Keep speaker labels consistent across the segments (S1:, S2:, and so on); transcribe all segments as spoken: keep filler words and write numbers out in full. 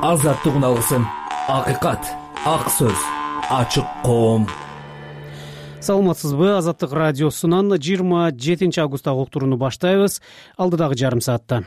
S1: азаттыгын алгысың. Акыйкат, ак сөз, ачык коом.
S2: Саламатсызбы? Азаттык радиосунан жыйырма жетинчи августтагы уктурууну баштайбыз. Алдыдагы жарым саатта.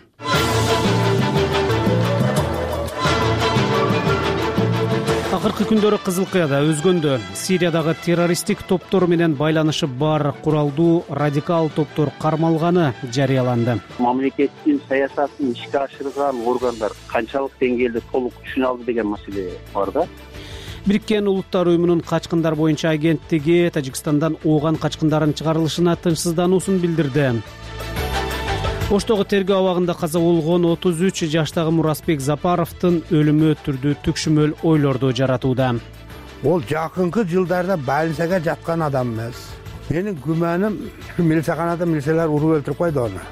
S2: Акыркы күндөрү Кызыл Кыяда өзгөндө Сириядагы террористтик топтор менен байланышы бар куралдуу радикал топтор кармалганы жарыяланды.
S3: Мамлекеттин саясатын ишке ашырган органдар канчалык деңгээлде толук түшүнө алды деген маселе бар да.
S2: Бириккен Улуттар уюмунун качкындар боюнча агенттиги Тажикстандан ооган качкындардын чыгарылышына тынчсыздануусун билдирди. Оштогу тергөө абагында каза болгон отуз үч жаштагы Муразбек Запаровдун өлүмү түрдүү түкшүмөл ойлорду жаратууда.
S4: Ол жакынкы жылдарда больницага жаткан адам эмес. Менин күмөнүм милицияханада милициялар уруп өлтүрүп койду аны.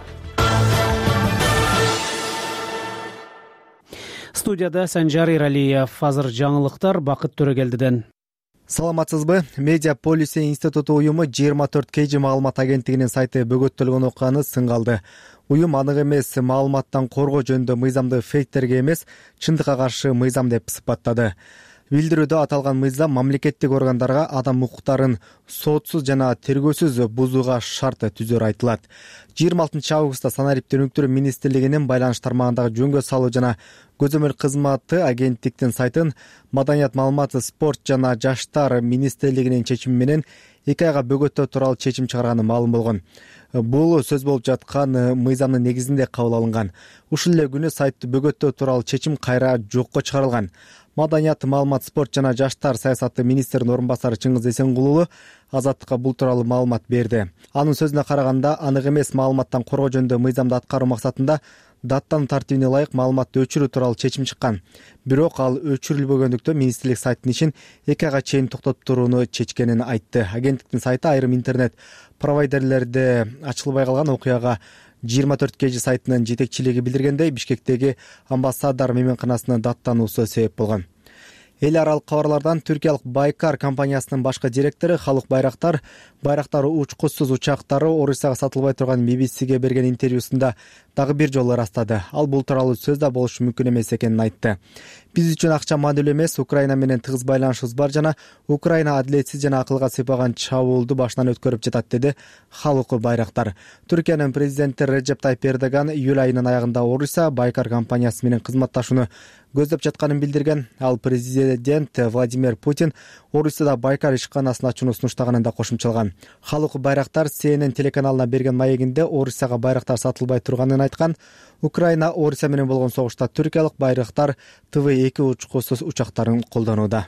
S2: Студияда Санжар Иралиев. Азыр жаңылыктар Бакыт Төрөгелдиден.
S5: Саламатсызбы? Медиа Полиси институту уюму жыйырма төрт кей жи маалымат агенттигинин сайты бөгөттөлгөн окуяны сынга алды. Уюм анык эмес маалыматтан коргоо жөнүндө мыйзамды фейктерге эмес, чындыкка каршы мыйзам деп сыпаттады. Билдирүүдө аталган мыйзам мамлекеттик органдарга адам укуктарын соотсуз жана тергөөсүз бузууга шарт түзөр айтылат. жыйырма алтынчы августта санариптик өнүктүрүү министрлигинин байланыш тармагындагы жөнгө салуу жана көзөмөл кызматы агенттиктин сайтын Маданият, маалымат, спорт жана жаштар министрлигинин чечими менен эки айга бөгөттөө тууралуу чечим чыгарганы маалым болгон. Бул сөз болуп жаткан мыйзамдын негизинде кабыл алынган. Ушул эле күнү сайтты бөгөттөө тууралуу чечим кайра жокко чыгарылган. Маданият, маалымат, спорт жана жаштар саясаты министринин орун басары Чыңгыз Эсенгулуу Азаттыкка бул тууралуу маалымат берди. Анын сөзүнө караганда, анык эмес маалыматтан коргоо жөнүндө мыйзамды аткаруу максатында даттануу тартибине ылайык маалыматты өчүрүү тууралуу чечим чыккан. Бирок ал өчүрүлбөгөндүктөн министрлик сайттын ишин эки айга чейин токтотуп турууну чечкенин айтты. Агенттиктин сайты айрым интернет провайдерлерде ачылбай калган окуяга жыйырма төрт кей жи сайтынын жетекчилиги билдиргендей, Бишкектеги амбассадор мейманканасынын даттануусу себеп болгон. Эл аралык кабарлардан Түркиялык Байкар компаниясынын башкы директору Халук Байрактар Байрактар учкучсуз учактары Орусияга сатылбай турган би би сиге берген интервьюсунда дагы бир жолу ырастады. Ал бул тууралуу сөз да болушу мүмкүн эмес экенин айтты. Биз үчүн акча маанилүү эмес, Украина менен тыгыз байланышыбыз бар жана Украина адилетсиз жана акылга сыйпаган чабуулду башынан өткөрүп жатат, деди Халук Байрактар. Түркиянын президенти Реджеп Тайип Эрдоган июль айынын аягында Орусия Байкар компаниясы менен кызматташууну көздөп жатканын билдирген. Ал президент Владимир Путин Орусияда Байкар ишканасын ачууну сунуштаганын да кошумчалаган. Халук Байрактар Си Эн Эн телеканалына берген маегинде Орусияга байрактар сатылбай турганын айткан. Украина Орусия менен болгон согушта түркиялык байрактар Тэ Вэ эки учкучсуз учактарын колдонууда.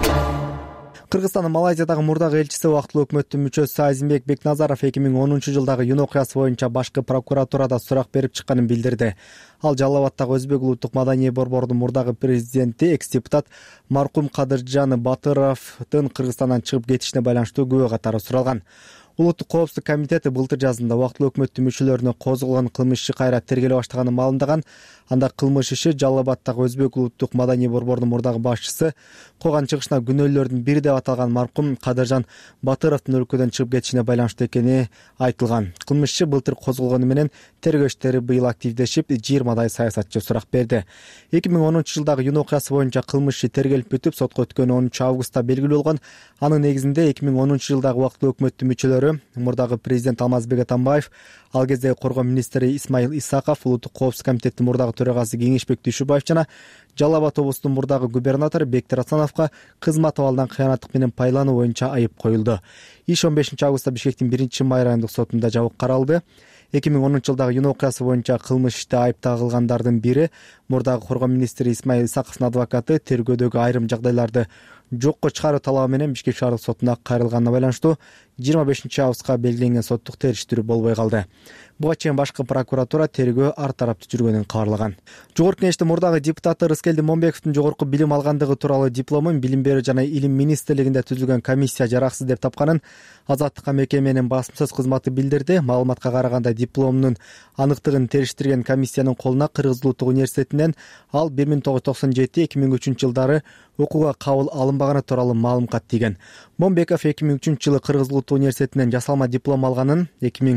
S5: Кыргызстандын Малайзиядагы мурдагы элчиси убактылуу өкмөттүн мүчөсү Азимбек Бекназаров эки миң онунчу жылдагы Юн окуясы боюнча башкы прокуратурада сурак берип чыкканын билдирди. Ал Жалал Абадтагы Өзбек улуттук маданий борбордун мурдагы президенти, экс-депутат маркум Кадыржан Батыровдун Кыргызстандан чыгып кетишине байланыштуу күбө катары суралган. Улуттук коопсуздук комитети былтыр жазында убактылуу өкмөттүн мүчөлөрүнө козголгон кылмыш иши кайра тергеле баштаганын маалымдаган. Анда кылмыш иши Жалал Абадтагы Өзбек улуттук маданий борбордун мурдагы башчысы койгон чыгышына күнөөлөрдүн бири деп аталган маркум Кадыржан Батыровдун өлкөдөн чыгып кетишине байланыштуу экени айтылган. Кылмыш иши былтыр козголгону менен тергөө иштери быйыл активдешип, жыйырмадай саясатчы сурак берди. эки миң онунчу жылдагы Юн окуясы боюнча кылмыш иши тергелип бүтүп, сотко өткөн онунчу августта белгилүү болгон. Анын негизинде эки миң онунчу жылдагы убактылуу өкмөттүн мүчөлөрү мурдагы президент Алмазбек Атамбаев, ал кездеги коргоо министри Исмаил Исаков, улуттук коопсуздук комитеттин мурдагы төрагасы Кеңешбек Дүйшүбаев жана Жалал Абад облусунун мурдагы губернатору Бектир Асановго кызмат абалдан кыянаттык менен пайдалануу боюнча айып коюлду. Иш он бешинчи августта Бишкектин биринчи май райондук сотунда жабык каралды. эки миң онунчу жылдагы Юн окуясы боюнча кылмыш иште айыпталгандардын бири, мурдагы коргоо министри Исмаил Исаковдун адвокаты, тергөөдөгү айрым жагдайларды жокко чыгаруу талабы менен Бишкек шаардык сотуна кайрылганына байланыштуу жыйырма бешинчи августка белгиленген соттук териштирүү болбой калды. Буга чейин башкы прокуратура тергөө ар тараптуу жүргөнүн кабарлаган. Жогорку Кеңештин мурдагы депутаты Рыскелди Момбековдун жогорку билим алгандыгы тууралуу дипломун Билим берүү жана илим министрлигинде түзүлгөн комиссия жараксыз деп тапканын Азаттыкка мекеменин басым сөз кызматы билдирди. Маалыматка караганда дипломунун аныктыгын териштирген комиссиянын колуна Кыргыз улуттук университетинен ал бир миң тогуз жүз токсон жети эки миң үчүнчү жылдары окууга кабыл алынбаганы тууралуу маалым кат тийген. Момбеков эки миң үчүнчү жылы Кыргыз улуттук университетинен жасалма диплом алганын, эки миң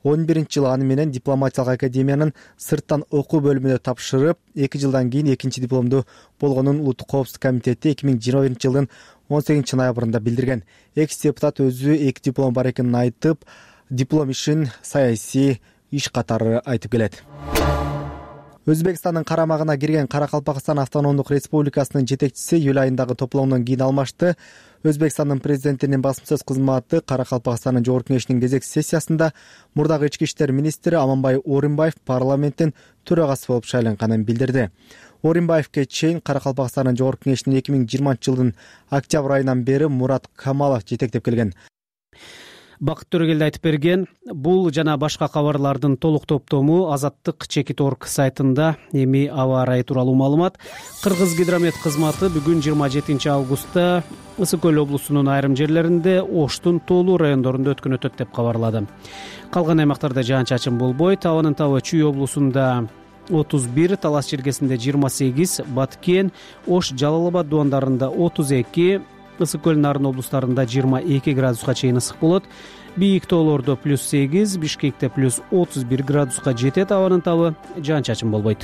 S5: он биринчи жылы аны менен дипломатиялык академиянын сырттан окуу бөлүмүнө тапшырып, эки жылдан кийин экинчи дипломду болгонун Улуттук коопсуздук комитети эки миң жыйырма биринчи жылдын он сегизинчи ноябрында билдирген. Экс депутат өзү эки диплом бар экенин айтып, диплом ишин саясий иш катары айтып келет. Өзбекстандын карамагына кирген Каракалпакстан автономдук республикасынын жетекчиси июль айындагы топломдон кийин алмашты. Өзбекстандын президентинин басма сөз кызматы Каракалпакстандын жогорку кеңешинин кезектеси сессиясында мурдагы ички иштер министри Аманбай Орунбаев парламенттин төрагасы болуп шайланганын билдирди. Орунбаевке чейин Каракалпакстандын жогорку кеңешинин эки миң жыйырманчы жылдын октябрь айынан бери Мурат Камалов жетектеп келген.
S2: Бакыт Төрөгелди айтып берген. Бул жана башка кабарлардын толук топтому Азаттык чекит точка орг сайтында. Эми аба ырайы тууралуу маалымат. Кыргыз гидромет кызматы бүгүн жыйырма жетинчи августта Ысык Көл облусунун айрым жерлеринде Оштун тоолуу райондорунда өткөн өтөт деп кабарлады. Калган аймактарда жаан-чачын болбойт. Абанын табы Чүй облусунда отуз бир, Талас жергесинде жыйырма сегиз, Баткен, Ош, Жалал Абад дуандарында отуз эки, Ысык Көл Нарын облустарында жыйырма эки градуска чейин ысык болот. Бийик тоолордо плюс сегиз, Бишкекте плюс отуз бир градуска жетет. Абанын табы жаан-чачын болбойт.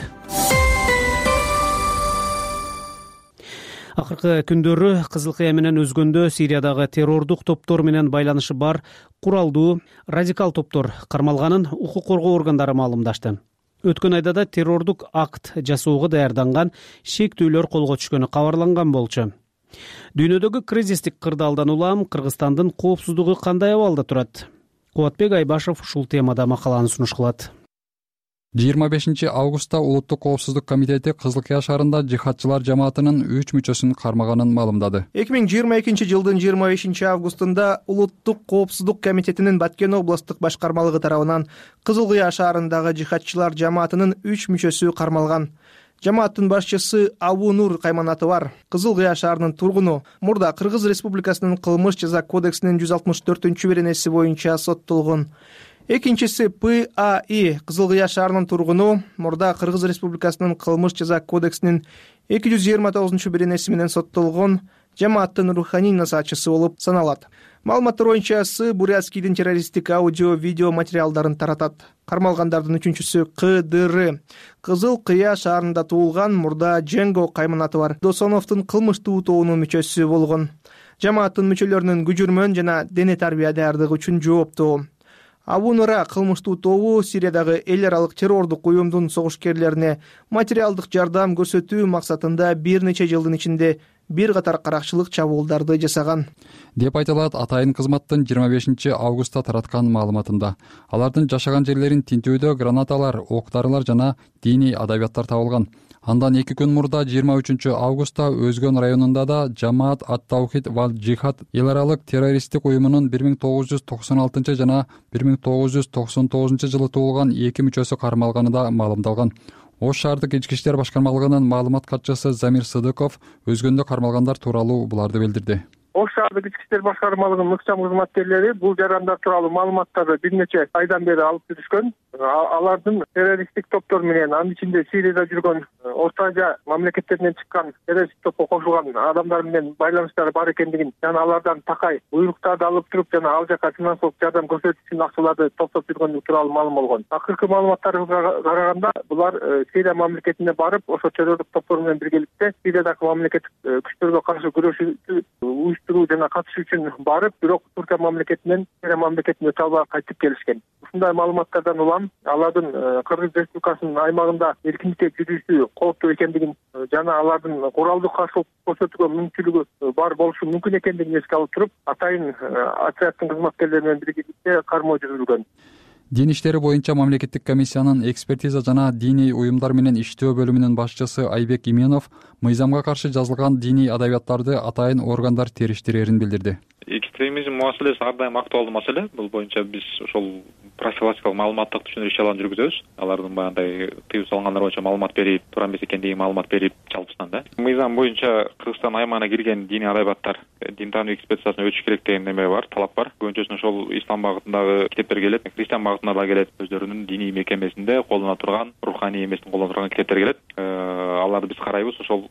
S2: Акыркы күндөрү Кызыл Кыя менен өзгөндө Сириядагы террордук топтор менен байланышы бар куралдуу радикал топтор кармалганын укук коргоо органдары маалымдашты. Өткөн айда да террордук акт жасоого даярданган шектүүлөр колго түшкөнү кабарланган болчу. Дүйнөдөгү кризистик кырдаалдан улам Кыргызстандын коопсуздугу кандай абалда турат? Кубатбек Айбашев ушул темада макаланы сунуш кылат.
S6: жыйырма бешинчи августта Улуттук коопсуздук комитети Кызыл Кыя шаарында жихадчылар жамаатынын үч мүчөсүн кармаганын маалымдады.
S7: эки миң жыйырма экинчи жылдын жыйырма бешинчи августунда Улуттук коопсуздук комитетинин Баткен областтык башкармалыгы тарабынан Кызыл Кыя шаарындагы жихадчылар жамаатынын үч мүчөсү кармалган. Жамааттын башчысы Абу Нур Кайманаты бар. Кызыл Кыя шаарынын тургуну мурда Кыргыз Республикасынын кылмыш жаза кодексинин жүз алтымыш төртүнчү беренеси боюнча соттолгон. Экинчиси П А И Кызыл Кыя шаарынын тургуну мурда Кыргыз Республикасынын кылмыш жаза кодексинин эки жүз жыйырма тогузунчу беренеси менен соттолгон жамааттын руханий насаатчысы болуп саналат. Маалыматтар боюнча С Бурятскийдин террористтик аудио видео материалдарын таратат. Кармалгандардын үчүнчүсү К Д Р Кызыл Кыя шаарында туулган, мурда Дженго Кайманаты бар. Досоновдун кылмыштуу тобунун мүчөсү болгон. Жамааттын мүчөлөрүнүн күжүрмөн жана дене тарбия даярдыгы үчүн жооптуу. Абу Нура кылмыштуу тобу Сириядагы эл аралык террордук уюмдун согушкерлерине материалдык жардам көрсөтүү максатында бир нече жылдын ичинде бир катар каракчылык чабуулдарды жасаган
S6: деп айтылат атайын кызматтын жыйырма бешинчи августта тараткан маалыматында. Алардын жашаган жерлерин тинтүүдө гранаталар, ок-дарылар жана диний адабияттар табылган. Андан эки күн мурда жыйырма үчүнчү августта Өзгөн районунда да Жамаат ат-Таухид ва Джихад эл аралык террористтик уюмунун бир миң тогуз жүз токсон алтынчы жана бир миң тогуз жүз токсон тогузунчу жылы туулган эки мүчөсү кармалганы да маалымдалган. Ош шаардык ички иштер башкармалыгынын маалымат катчысы Замир Сыдыков өзгөндө кармалгандар тууралуу буларды билдирди.
S8: Ош шаардык ички иштер башкармалыгынын ыкчам кызматкерлери бул жарандар тууралуу маалыматтарды бир нече айдан бери алып жүрүшкөн. Алардын террористтик топтор менен, анын ичинде Сирияда жүргөн, Орто Азия мамлекеттеринен чыккан террористтик топко кошулган адамдар менен байланыштары бар экендигин жана алардан такай буйруктарды алып туруп жана ал жака финансылык жардам көрсөтүү үчүн акчаларды топтоп жүргөнү тууралуу маалым болгон. Акыркы маалыматтарга караганда булар Сирия мамлекетине барып, ошо террорлук топтор менен биргеликте Сириядагы мамлекеттик күчтөргө каршы күрөшүүнү уюштуруу жана катышуу үчүн барып, бирок Туркия мамлекетинен Сирия мамлекетине талбай кайтып келишкен. Ушундай маалыматтардан улам алардын Кыргыз Республикасынын аймагында эркиндикке жүрүүсү кооптуу экендигин жана алардын куралдуу каршылык көрсөтүүгө мүмкүнчүлүгү бар болушу мүмкүн экендигин эске алып туруп, атайын отряддын кызматкерлери менен биргеликте кармоо жүргүзүлгөн.
S6: Дин иштери боюнча мамлекеттик комиссиянын экспертиза жана диний уюмдар менен иштөө бөлүмүнүн башчысы Айбек Именов мыйзамга каршы жазылган диний адабияттарды атайын органдар териштирерин билдирди.
S9: Экстремизм маселеси ар дайым актуалдуу маселе. Бул боюнча биз ошол профилактикалык маалыматтык түшүнүү иш-чараларын жүргүзөбүз. Алардын баягындай тыюу салгандар боюнча маалымат берип, туура эмес экендигин маалымат берип жалпысынан да. Мыйзам боюнча Кыргызстан аймагына кирген диний адабияттар дин таануу экспертизасын өтүш керек деген неме бар, талап бар. Көбүнчөсүн ошол ислам багытындагы китептер келет, христиан багытына да келет. Өздөрүнүн диний мекемесинде колдоно турган, руханий эмесин колдоно турган китептер келет. Аларды биз карайбыз. Ошол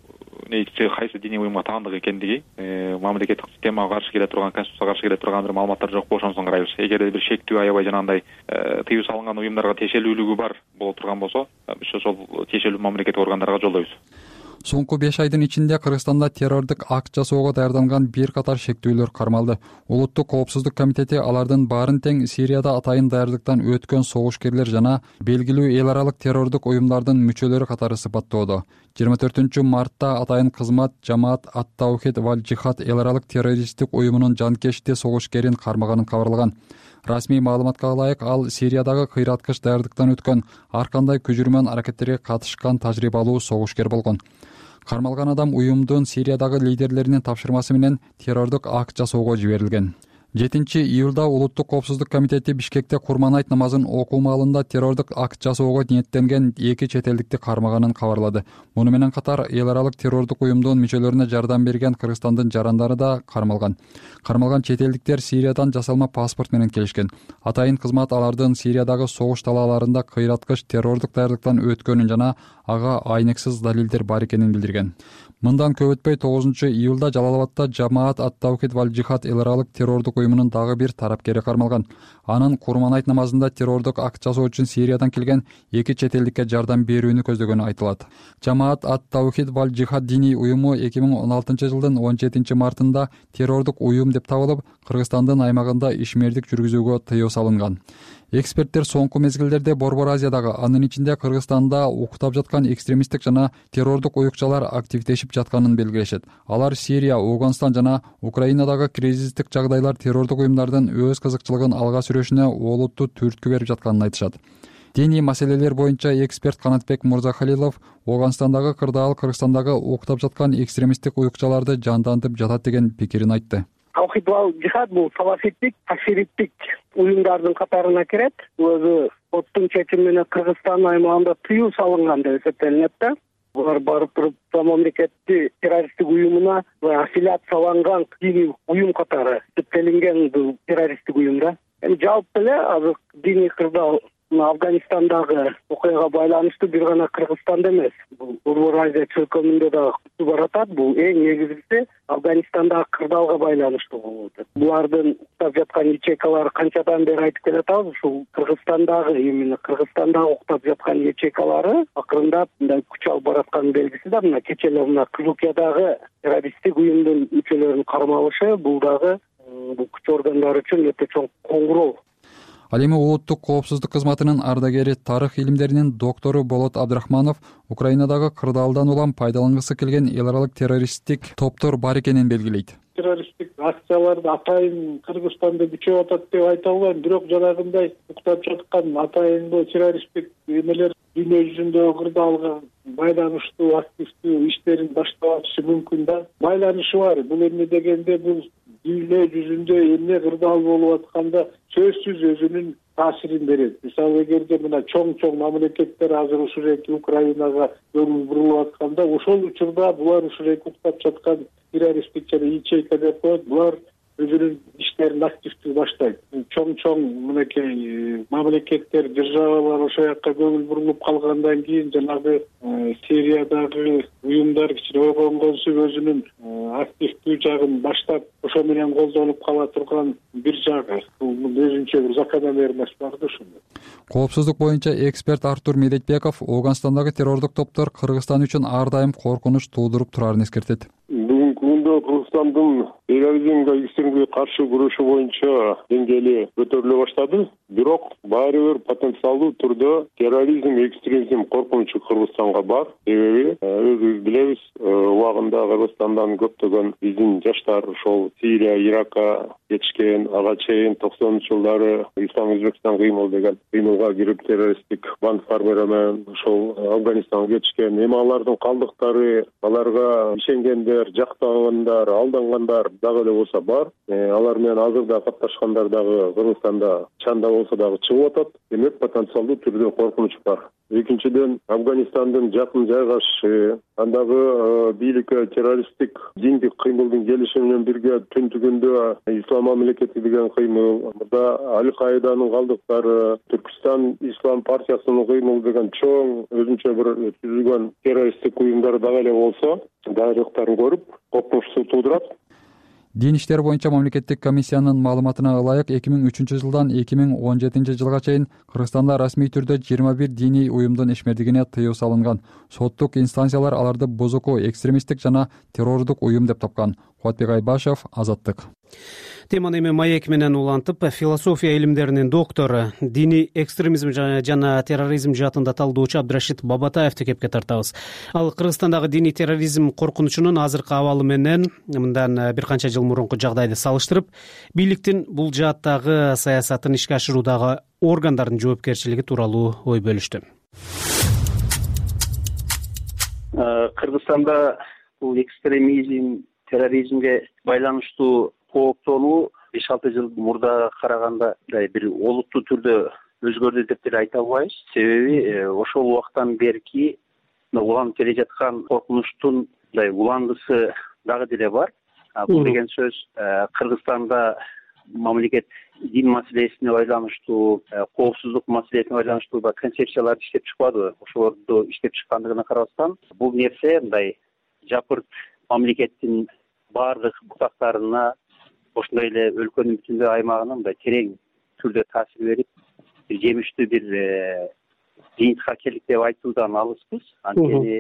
S9: негизи кайсы диний уюмга таандык экендиги, мамлекеттик системага каршы келе турган, конституцияга каршы келе турган бир маалыматтар жокпу, ошонусун карайбыз. Эгерде бир шектүү, аябай жанагындай тыюу салынган уюмдарга тиешелүүлүгү бар боло турган болсо, биз ошол тиешелүү мамлекеттик органдарга жолдойбуз.
S6: Соңку беш айдын ичинде Кыргызстанда террордук акт жасоого даярданган бир катар шектүүлөр кармалды. Улуттук коопсуздук комитети алардын баарын тең Сирияда атайын даярдыктан өткөн согушкерлер жана белгилүү эл аралык террордук уюмдардын мүчөлөрү катары сыпаттоодо. жыйырма төртүнчү мартта атайын кызмат Жамаат ат-Таухид валь Жихад эл аралык террористтик уюмунун жанкешти согушкерин кармаганын кабарлаган. Расмий маалыматка ылайык, ал Сириядагы кыйраткыч даярдыктан өткөн ар кандай күжүрмөн аракеттерге катышкан тажрыйбалуу согушкер болгон. Кармалган адам уюмдун Сириядагы лидерлеринин тапшырмасы менен террордук акт жасоого жиберилген. жетинчи июлда Улуттук коопсуздук комитети Бишкекте Курман айт намазын окуу маалында террордук акт жасоого ниеттенген эки чет элдикти кармаганын кабарлады. Муну менен катар эл аралык террордук уюмдун мүчөлөрүнө жардам берген Кыргызстандын жарандары да кармалган. Кармалган чет элдиктер Сириядан жасалма паспорт менен келишкен. Атайын кызмат алардын Сириядагы согуш талааларында кыйраткыч террордук даярдыктан өткөнүн жана ага айнексиз далилдер бар экенин билдирген. Мындан көп өтпөй тогузунчу июлда Жалал-Абадта Жамаат ат-Таухид валь Жихад эл аралык террордук уюмунун дагы бир тарапкери кармалган. Анын Курман айт намазында террордук акт жасоо үчүн Сириядан келген эки чет элдикке жардам берүүнү көздөгөнү айтылат. Жамаат ат-Таухид валь Жихад диний уюму эки миң он алтынчы жылдын он жетинчи мартында террордук уюм деп табылып, Кыргызстандын аймагында ишмердик жүргүзүүгө тыюу салынган. Эксперттер соңку мезгилдерде Борбор Азиядагы, анын ичинде Кыргызстанда уктап жаткан экстремисттик жана террордук уюкчалар активдешип жатканын белгилешет. Алар Сирия, Ауганстан жана Украинадагы кризистик жагдайлар террордук уюмдардын өз кызыкчылыгын алга сүрөшүнө олуттуу түрткү берип жатканын айтышат. Диний маселелер боюнча эксперт Канатбек Мурзахалилов Ауганстандагы кырдаал Кыргызстандагы уктап жаткан экстремисттик уюкчаларды жандантып жатат деген пикирин айтты.
S10: Таухид валь Жихад бул салафиттик, кашириттик уюмдардын катарына кирет. Өзү соттун чечими менен Кыргызстан аймагында тыюу салынган деп эсептелинет да. Булар барып туруп мамлекетти террористтик уюмуна аффилиацияланган диний уюм катары эсептелинген бул террористтик уюмда. Эми жалпы эле азыр диний кырдаал Афганистандагы окуяга байланыштуу бир гана Кыргызстанда эмес, бул Борбор Азия чөлкөмүндө да баратат. Бул эң негизгиси Афганистандагы кырдаалга байланыштуу болуп атат. Булардын уктап жаткан ячейкалары канчадан бери айтып келатабыз, ушул Кыргызстандагы, именно Кыргызстандагы уктап жаткан ячейкалары акырындап мындай күч алып бараткан белгиси да. Мына кечээ мына Кызылкиядагы террористтик уюмдун мүчөлөрүнүн кармалышы, бул дагы бул күч органдары үчүн өтө чоң коңгуроо.
S6: Ал эми Улуттук коопсуздук кызматынын ардагери, тарых илимдеринин доктору Болот Абдрахманов Украинадагы кырдаалдан улам пайдалангысы келген эл аралык террористтик топтор бар экенин белгилейт.
S8: Террористтик акцияларды атайын Кыргызстанда күчөп атат деп айта албайм, бирок жанагындай уктап жаткан атайын террористтик эмелер дүйнө жүзүндө кырдаалга байланыштуу активдүү иштерин баштап атышы мүмкүн да. Байланышы бар. Бул эмне дегенде бул дүйнө жүзүндө эмне кырдаал болуп атканда сөзсүз өзүнүн таасирин берет. Мисалы, эгерде мына чоң-чоң мамлекеттер азыр ушуреки Украинага көңүл бурулуп атканда, ошол учурда булар ушуреки уктап жаткан террористтик жана ячейка деп коет, булар өзүнүн иштерин активдүү баштайт. Чоң-чоң мынакей мамлекеттер, державалар ошол жакка көңүл бурулуп калгандан кийин жанагы Сириядагы уюмдар кичине койгонсуп өзүнүн активдүү жагын баштап, ошо менен колдонуп кала турган бир жагы. Бул өзүнчө бир закономерность бар да ушунда.
S6: Коопсуздук боюнча эксперт Артур Медетбеков Ауганстандагы террордук топтор Кыргызстан үчүн ар дайым коркунуч туудуруп турарын эскертет.
S11: Бүгүнкү күндө Кыргызстандын терроризмге, экстремизмге каршы күрөшү боюнча деңгээли көтөрүлө баштады. Бирок баары бир потенциалдуу түрдө терроризм, экстремизм коркунучу Кыргызстанга бар. Себеби өзүбүз билебиз, убагында Кыргызстандан көптөгөн биздин жаштар ошол Сирия, Иракка кетишкен, ага чейин токсонунчу жылдары Ислам Өзбекстан кыймыл деген кыймылга кирип террористтик бандалар менен ошол Афганистанга кетишкен. Эми алардын калдыктары, аларга ишенгендер, жактагандар, алдангандар дагы эле болсо бар. Алар менен азырда катташкандар дагы Кыргызстанда чанда болсо дагы чыгып атат. Демек потенциалдуу түрдө коркунуч бар. Экинчиден, Афганистандын жакын жайгашышы, андагы бийликке террористтик диндик кыймылдын келиши менен бирге түндүгүндө ислам мамлекети деген кыймыл, мында Аль-Каиданын калдыктары, Түркстан ислам партиясынын кыймылы деген чоң өзүнчө бир түзүлгөн террористтик уюмдар дагы эле болсо, дайрыктарын көрүп коркунучту туудурат.
S6: Дин иштери боюнча мамлекеттик комиссиянын маалыматына ылайык эки миң үчүнчү жылдан эки миң он жетинчи жылга чейин Кыргызстанда расмий түрдө жыйырма бир диний уюмдун ишмердигине тыюу салынган. Соттук инстанциялар аларды бузуку, экстремисттик жана террордук уюм деп тапкан. Кубатбек Айбашев, Азаттык.
S2: Теманы эми маек менен улантып, философия илимдеринин доктору, диний экстремизм жана терроризм жаатында талдоочу Абдрашид Бабатаевди кепке тартабыз. Ал Кыргызстандагы диний терроризм коркунучунун азыркы абалы менен мындан бир канча жыл мурунку жагдайды салыштырып, бийликтин бул жааттагы саясатын ишке ашыруудагы органдардын жоопкерчилиги тууралуу ой бөлүштү.
S3: Кыргызстанда бул экстремизм, терроризмге байланыштуу кооптонуу беш алты жыл мурда караганда бир олуттуу түрдө өзгөрдү деп деле айта албайбыз. Себеби ошол убактан берки уланып келе жаткан коркунучтун уландысы дагы деле бар. Бул деген сөз Кыргызстанда мамлекет дин маселесине байланыштуу, коопсуздук маселесине байланыштуу концепцияларды иштеп чыкпады. Ошолорду иштеп чыккандыгына карабастан, бул нерсе мындай жапырт мамлекеттин баардык бутактарына, ошондой эле өлкөнүн бүтүндөй аймагына мындай терең түрдө таасир берип, бир жемиштүү бир жыйынтыкка келдик деп айтуудан алыспыз. Анткени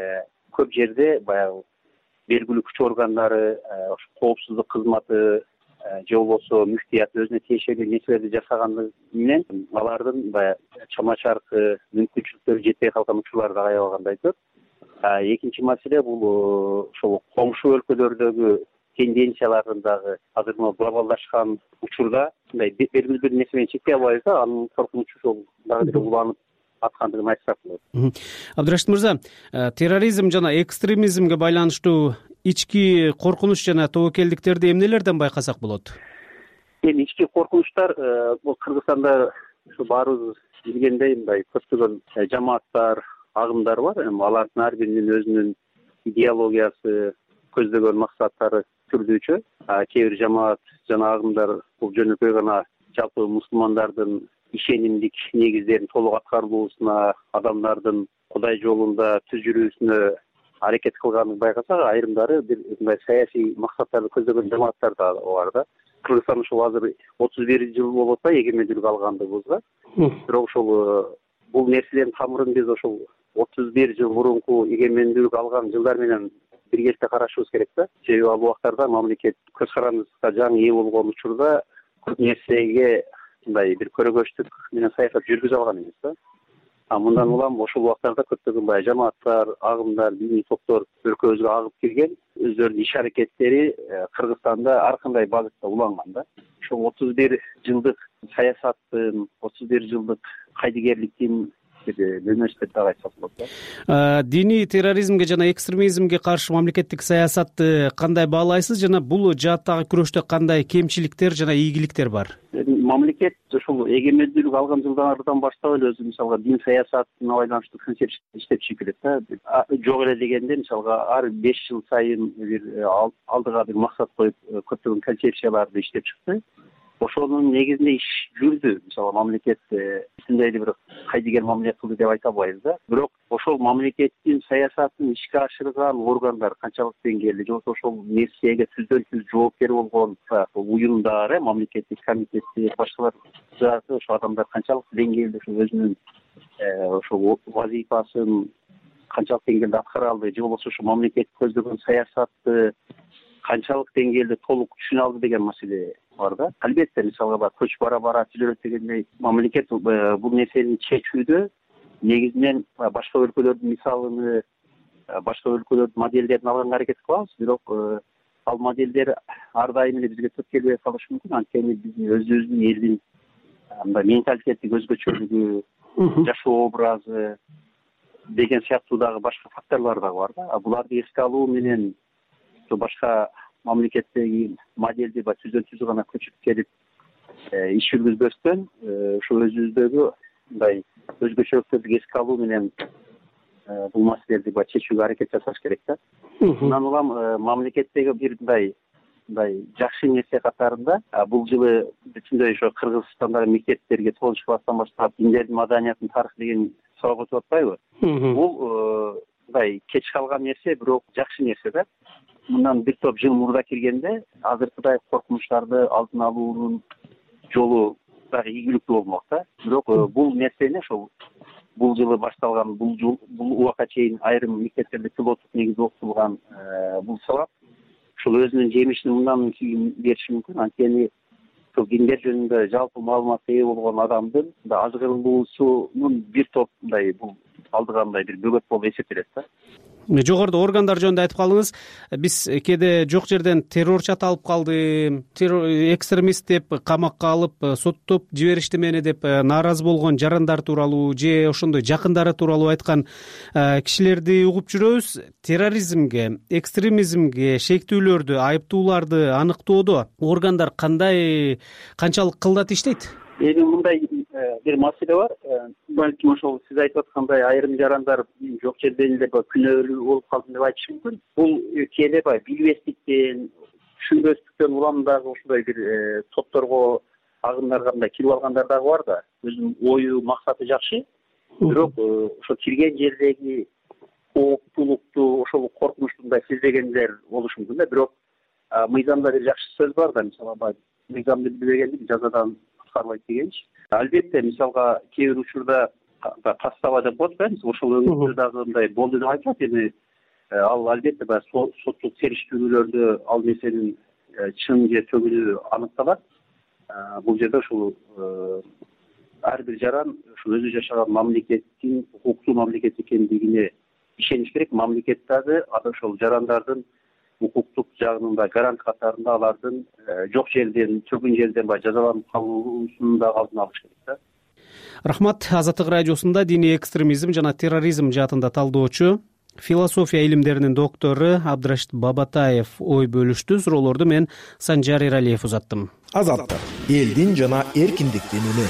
S3: көп жерде баягы белгилүү күч органдары, коопсуздук кызматы же болбосо мүфтият өзүнө тиешелүү нерселерди жасагандыгы менен алардын баягы чама чаркы, мүмкүнчүлүктөрү жетпей калган учурлар дагы аябагандай көп. Экинчи маселе бул ошол комшу өлкөлөрдөгү тенденциялардын дагы азыр мына глобалдашкан учурда мындай белгилүү бир нерсе менен чектей албайбыз да, анын коркунучу ошол дагы деле уланып аткандыгын айтсак болот.
S2: Абдрашид мырза, терроризм жана экстремизмге байланыштуу ички коркунуч жана тобокелдиктерди эмнелерден байкасак болот?
S3: Эми ички коркунучтар бул Кыргызстанда ушу баарыбыз билгендей мындай көптөгөн жамааттар, агымдар бар. Эми алардын ар биринин өзүнүн идеологиясы, көздөгөн максаттары түрдүүчө. Кээ бир жамаат жана агымдар бул жөнөкөй гана жалпы мусулмандардын ишенимдик негиздерин толук аткарылуусуна, адамдардын Кудай жолунда түз жүрүүсүнө аракет кылганын байкасак, айрымдары бир мындай саясий максаттарды көздөгөн жамааттар да бар да. Кыргызстан ушул азыр отуз бир жыл болуп атпайбы эгемендүүлүк алгандыгыбызга. Бирок ошол бул нерселердин тамырын биз ошол отуз бир жыл мурунку эгемендүүлүк алган жылдар менен биргеликте карашыбыз керек да. Себеби ал убактарда мамлекет көз карандысына жаңы ээ болгон учурда көп нерсеге мындай бир көрөгөчтүк менен саясат жүргүзө алган эмес да. А мындан улам ошол убактарда көптөгөн баягы жамааттар, агымдар, диний топтор өлкөбүзгө агып кирген, өздөрүнүн иш аракеттери Кыргызстанда ар кандай багытта уланган да. Ошол отуз бир жылдык саясаттын, отуз бир жылдык кайдыгерликтин дөмөсү деп дагы айтсак болот да.
S2: Диний терроризмге жана экстремизмге каршы мамлекеттик саясатты кандай баалайсыз жана бул жааттагы күрөштө кандай кемчиликтер жана ийгиликтер бар?
S3: Мамлекет ошол эгемендүүлүк алган жылдардан баштап эле өзү мисалга дин саясатына байланыштуу концепция иштеп чыгып келет да. Жок эле дегенде мисалга ар беш жыл сайын бир алдыга бир максат коюп көптөгөн концепцияларды иштеп чыкты. Ошонун негизинде иш жүрдү. Мисалы мамлекет бүтүндөй эле бир кайдыгер мамиле кылды деп айта албайбыз да. Бирок ошол мамлекеттин саясатын ишке ашырган органдар канчалык деңгээлде, же болбосо ошол нерсеге түздөн түз жоопкер болгон уюмдар, мамлекеттик комитети, башкалар жааты ошол адамдар канчалык деңгээлде ошо өзүнүн ошол вазифасын канчалык деңгээлде аткара алды, же болбосо ошо мамлекет көздөгөн саясатты канчалык деңгээлде толук түшүнө алды деген маселе бар да. Албетте мисалга көч бара бара түзөлөт дегендей мамлекет бул нерсени чечүүдө негизинен башка өлкөлөрдүн мисалыны, башка өлкөлөрдүн модельдерин алганга аракет кылабыз. Бирок ал моделдер ар дайым эле бизге төп келбей калышы мүмкүн. Анткени биздин өзүбүздүн элдин мындай менталитеттик өзгөчөлүгү, жашоо образы деген сыяктуу дагы башка факторлор дагы бар да. Буларды эске алуу менен башка мамлекеттеги модельди түздөн түз гана көчүп келип иш жүргүзбөстөн ошо өзүбүздөгү мындай өзгөчөлүктөрдү эске алуу менен бул маселелерди баягы чечүүгө аракет жасаш керек да. Андан улам мамлекеттеги бир мындай мындай жакшы нерсе катарында бул жылы бүтүндөй ошо Кыргызстандагы мектептерге тогузунчу класстан баштап диндердин маданиятынын тарыхы деген сабак өтүп атпайбы? Бул мындай кеч калган нерсе, бирок жакшы нерсе да. Мындан бир топ жыл мурда киргенде азыркыдай коркунучтарды алдын алуунун жолу дагы ийгиликтүү болмок да. Бирок бул нерсени ошол бул жылы башталган бул бул убакка чейин айрым мектептерде пилоттук негизде окутулган бул сабак ушул өзүнүн жемишин мындан кийин бериши мүмкүн. Анткени ушул диндер жөнүндө жалпы маалыматка ээ болгон адамдын ажыгырылуусунун бир топ мындай бул алдыга мындай бир бөгөт болуп эсептелет да.
S2: Жогоруда органдар жөнүндө айтып калдыңыз. Биз кээде жок жерден террорчу аталып калды, экстремист деп камакка алып, соттоп жиберишти мени деп нааразы болгон жарандар тууралуу же ошондой жакындары тууралуу айткан кишилерди угуп жүрөбүз. Терроризмге, экстремизмге шектүүлөрдү, айыптууларды аныктоодо органдар кандай, канчалык кылдат иштейт?
S3: Эми мындай бир маселе бар. Балким ошол сиз айтып аткандай айрым жарандар жок жерден эле күнөөлүү болуп калдым деп айтышы мүмкүн. Бул кээде баягы билбестиктен, түшүнбөстүктөн улам дагы ушундай бир топторго, агымдарга мындай кирип алгандар дагы бар да. Өзүнүн ою, максаты жакшы. Бирок ошо кирген жердеги кооптуулукту, ошол коркунучту мындай сезбегендер болушу мүмкүн да. Бирок мыйзамда бир жакшы сөз бар да, мисалы баягы мыйзамды билбегендик жазадан куткарбайт дегенчи. Албетте, мисалга кээ бир учурда кастава деп коет да, ошол өңүттөр дагы мындай болду деп айтылат. Эми ал албетте баягы соттук териштирүүлөрдө ал нерсенин чын же төгүнү аныкталат. Бул жерде ушул ар бир жаран ушул өзү жашаган мамлекеттин укуктуу мамлекет экендигине ишениш керек. Мамлекет дагы ошол жарандардын укуктук жагынын да гарант катарында алардын жок жерден, төгүн жерден баягы жазаланып калуусунун да алдын алыш керек да.
S2: Рахмат. Азаттык радиосунда диний экстремизм жана терроризм жаатында талдоочу, философия илимдеринин доктору Абдрашит Бабатаев ой бөлүштү. Суроолорду мен Санжар Эралиев узаттым.
S12: Азаттык — элдин жана эркиндиктин үнү.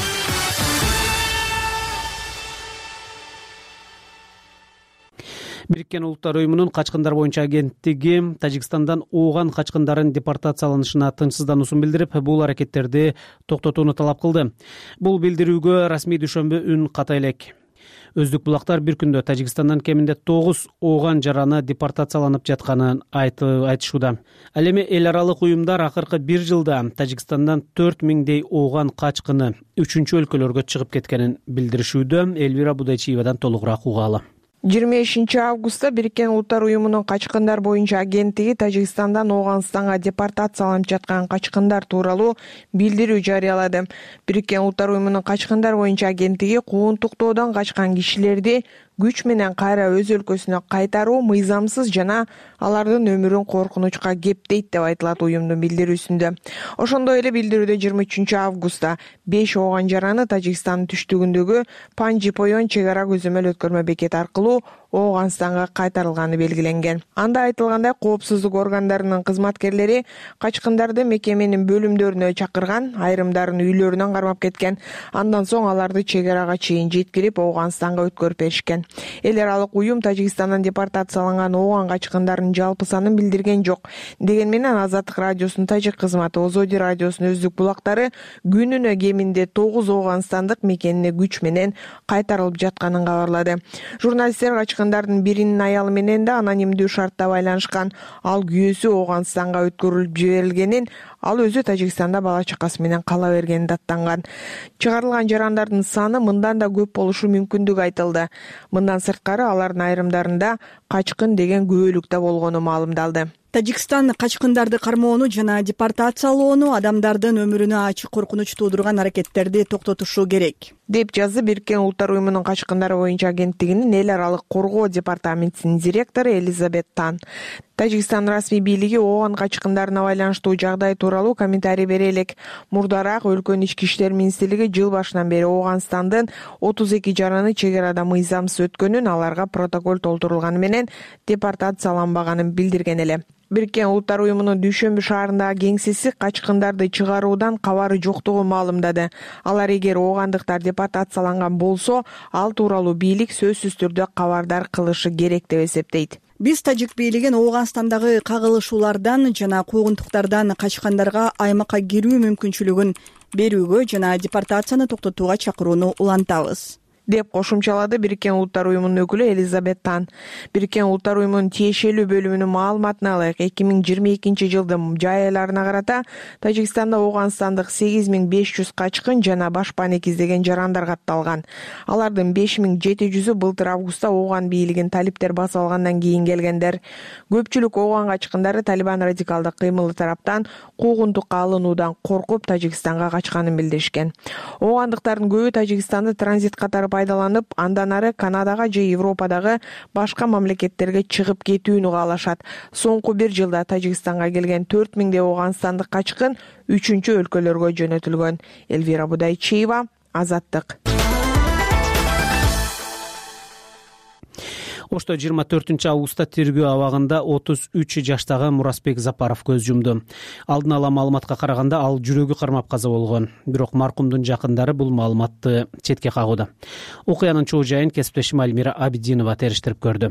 S2: Бириккен Улуттар уюмунун качкындар боюнча агенттиги Тажикстандан ооган качкындардын депортацияланышына тынчсыздануусун билдирип, бул аракеттерди токтотууну талап кылды. Бул билдирүүгө расмий дүшөмбү үн ката элек. Өздүк булактар бир күндө Тажикстандан кеминде тогуз ооган жараны депортацияланып жатканын айтышууда. Ал эми эл аралык уюмдар акыркы бир жылда Тажикстандан төрт миңдей ооган качкыны үчүнчү өлкөлөргө чыгып кеткенин билдиришүүдө. Элвира Будайчиевадан толугураак угалы.
S13: жыйырма бешинчи августта Бириккен Улуттар уюмунун качкындар боюнча агенттиги Тажикстандан Ооганстанга депортацияланып жаткан качкындар тууралуу билдирүү жарыялады. Бириккен Улуттар уюмунун качкындар боюнча агенттиги куугунтуктоодон качкан кишилерди күч менен кайра өз өлкөсүнө кайтаруу мыйзамсыз жана алардын өмүрүн коркунучка кептейт деп айтылат уюмдун билдирүүсүндө. Ошондой эле билдирүүдө жыйырма үчүнчү августта беш ооган жараны Тажикстандын түштүгүндөгү Панжи-Поён чек ара көзөмөл өткөрмө бекети аркылуу Ооганстанга кайтарылганы белгиленген. Анда айтылгандай, коопсуздук органдарынын кызматкерлери качкындарды мекеменин бөлүмдөрүнө чакырган, айрымдарын үйлөрүнөн кармап кеткен. Андан соң аларды чек арага чейин жеткирип Ооганстанга өткөрүп беришкен. Эл аралык уюм Тажикстандан депортацияланган ооган качкындардын жалпы санын билдирген жок. Деген менен Азаттык радиосунун тажик кызматы Озоди радиосунун өздүк булактары күнүнө кеминде тогуз ооганстандык мекенине күч менен кайтарылып жатканын кабарлады. Журналисттер качкындардын биринин аялы менен да анонимдүү шартта байланышкан. Ал күйөөсү Ооганстанга өткөрүлүп жиберилгенин, ал өзү Тажикстанда бала чакасы менен кала бергенин даттанган. Чыгарылган жарандардын саны мындан да көп болушу мүмкүндүгү айтылды. Мындан сырткары алардын айрымдарында качкын деген күбөлүк да болгону маалымдалды.
S14: Тажикстан качкындарды кармоону жана депортациялоону, адамдардын өмүрүнө ачык коркунуч туудурган аракеттерди токтотушу керек,
S13: деп жазды Бириккен Улуттар уюмунун качкындар боюнча агенттигинин эл аралык коргоо департаментинин директору Элизабет Тан. Тажикстан расмий бийлиги ооган качкындарына байланыштуу жагдай тууралуу комментарий бере элек. Мурдараак өлкөнүн ички иштер министрлиги жыл башынан бери Ооганстандын отуз эки жараны чек арада мыйзамсыз өткөнүн, аларга протокол толтурулганы менен депортацияланбаганын билдирген эле. Бириккен Улуттар уюмунун Дүйшөмбү шаарындагы кеңсеси качкындарды чыгаруудан кабары жоктугун маалымдады. Алар эгер оогандыктар депортацияланган болсо, ал тууралуу бийлик сөзсүз түрдө кабардар кылышы керек деп эсептейт.
S14: Биз тажик бийлигин Ооганстандагы кагылышуулардан жана куугунтуктардан качкандарга аймакка кирүү мүмкүнчүлүгүн берүүгө жана депортацияны токтотууга чакырууну улантабыз, деп кошумчалады Бириккен Улуттар уюмунун өкүлү Элизабет Тан. Бириккен Улуттар уюмунун тиешелүү бөлүмүнүн маалыматына ылайык эки миң жыйырма экинчи жылдын жай айларына карата Тажикстанда Ооганстандык сегиз миң беш жүз качкын жана башпаанек издеген жарандар катталган. Алардын беш миң жети жүзү былтыр августта Ооган бийлигин талиптер басып алгандан кийин келгендер. Көпчүлүк Ооган качкындары Талибан радикалдык кыймылы тараптан куугунтукка алынуудан коркуп Тажикстанга качканын билдиришкен. Оогандыктардын көбү Тажикстанды транзит катары пайдаланып, андан ары Канадага же Европадагы башка мамлекеттерге чыгып кетүүнү каалашат. Соңку бир жылда Тажикстанга келген төрт миңдей Ооганстандык качкын үчүнчү өлкөлөргө жөнөтүлгөн. Элвира Будайчиева, Азаттык.
S2: Ошто жыйырма төртүнчү августта тергөө абагында отуз үч жаштагы Муразбек Запаров көз жумду. Алдын ала маалыматка караганда ал жүрөгү кармап каза болгон. Бирок маркумдун жакындары бул маалыматты четке кагууда. Окуянын чоо жайын кесиптешим Альмира Абидинова териштирип көрдү.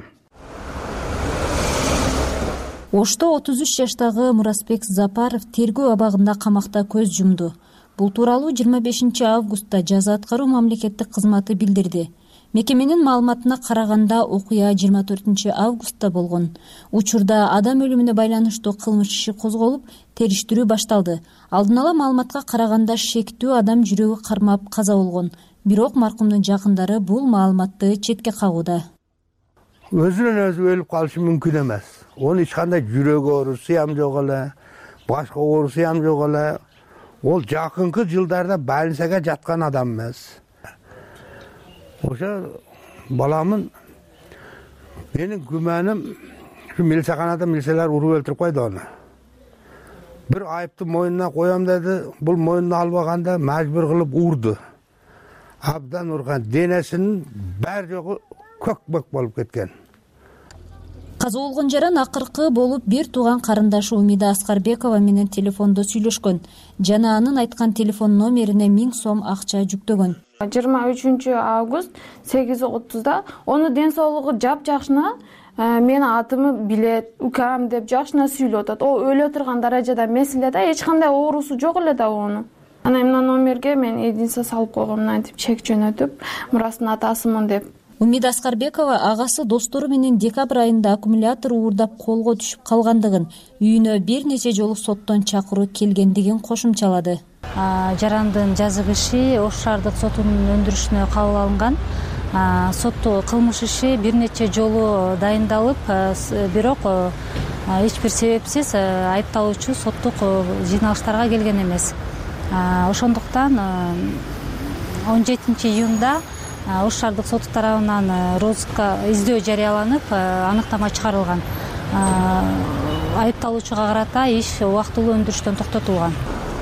S15: Ошто отуз үч жаштагы Муразбек Запаров тергөө абагында камакта көз жумду. Бул тууралуу жыйырма бешинчи августта жаза аткаруу мамлекеттик кызматы билдирди. Мекеменин маалыматына караганда окуя жыйырма төртүнчү августта болгон. Учурда адам өлүмүнө байланыштуу кылмыш иши козголуп, териштирүү башталды. Алдын ала маалыматка караганда шектүү адам жүрөгү кармап каза болгон. Бирок маркумдун жакындары бул маалыматты четке кагууда.
S4: Өзүнөн өзү өлүп калышы мүмкүн эмес. Онун эч кандай жүрөк оорусу ham жок эле, башка оорусу ham жок эле. Ол жакынкы жылдарда больницага жаткан адам эмес. Ошо баламын менин күмөнүм ушу милицияханада милициялар уруп өлтүрүп койду аны. Бир айыпты мойнуна коем деди, бул мойнуна албаганда мажбур кылып урду. Абдан урган, денесинин баары жогу көк-бөк болуп кеткен.
S15: Каза болгон жаран акыркы болуп бир тууган карындашы Умида Аскарбекова менен телефондо сүйлөшкөн жана анын айткан телефон номерине миң сом акча жүктөгөн.
S16: жыйырма үчүнчү август сегиз отузда ону ден соолугу жапжакшына, менин атымы билет, укам деп жакшына сүйлөп атат. О өлө турган даражада эмес эле да, эч кандай оорусу жок эле да ону. Анан мына номерге мен единство салып койгом, антип чек жөнөтүп, Мурастын атасымын деп.
S15: Умида Аскарбекова агасы достору менен декабрь айында аккумулятор уурдап колго түшүп калгандыгын, үйүнө бир нече жолу соттон чакыруу келгендигин кошумчалады.
S17: Жарандын жазык иши Ош шаардык сотунун өндүрүшүнө кабыл алынган. Сотто кылмыш иши бир нече жолу дайындалып, бирок эч бир себепсиз айыпталуучу соттук жыйналыштарга келген эмес. Ошондуктан он жетинчи июнда Ош шаардык соту тарабынан розыска издөө жарыяланып, аныктама чыгарылган. Айыпталуучуга карата иш убактылуу өндүрүштөн токтотулган.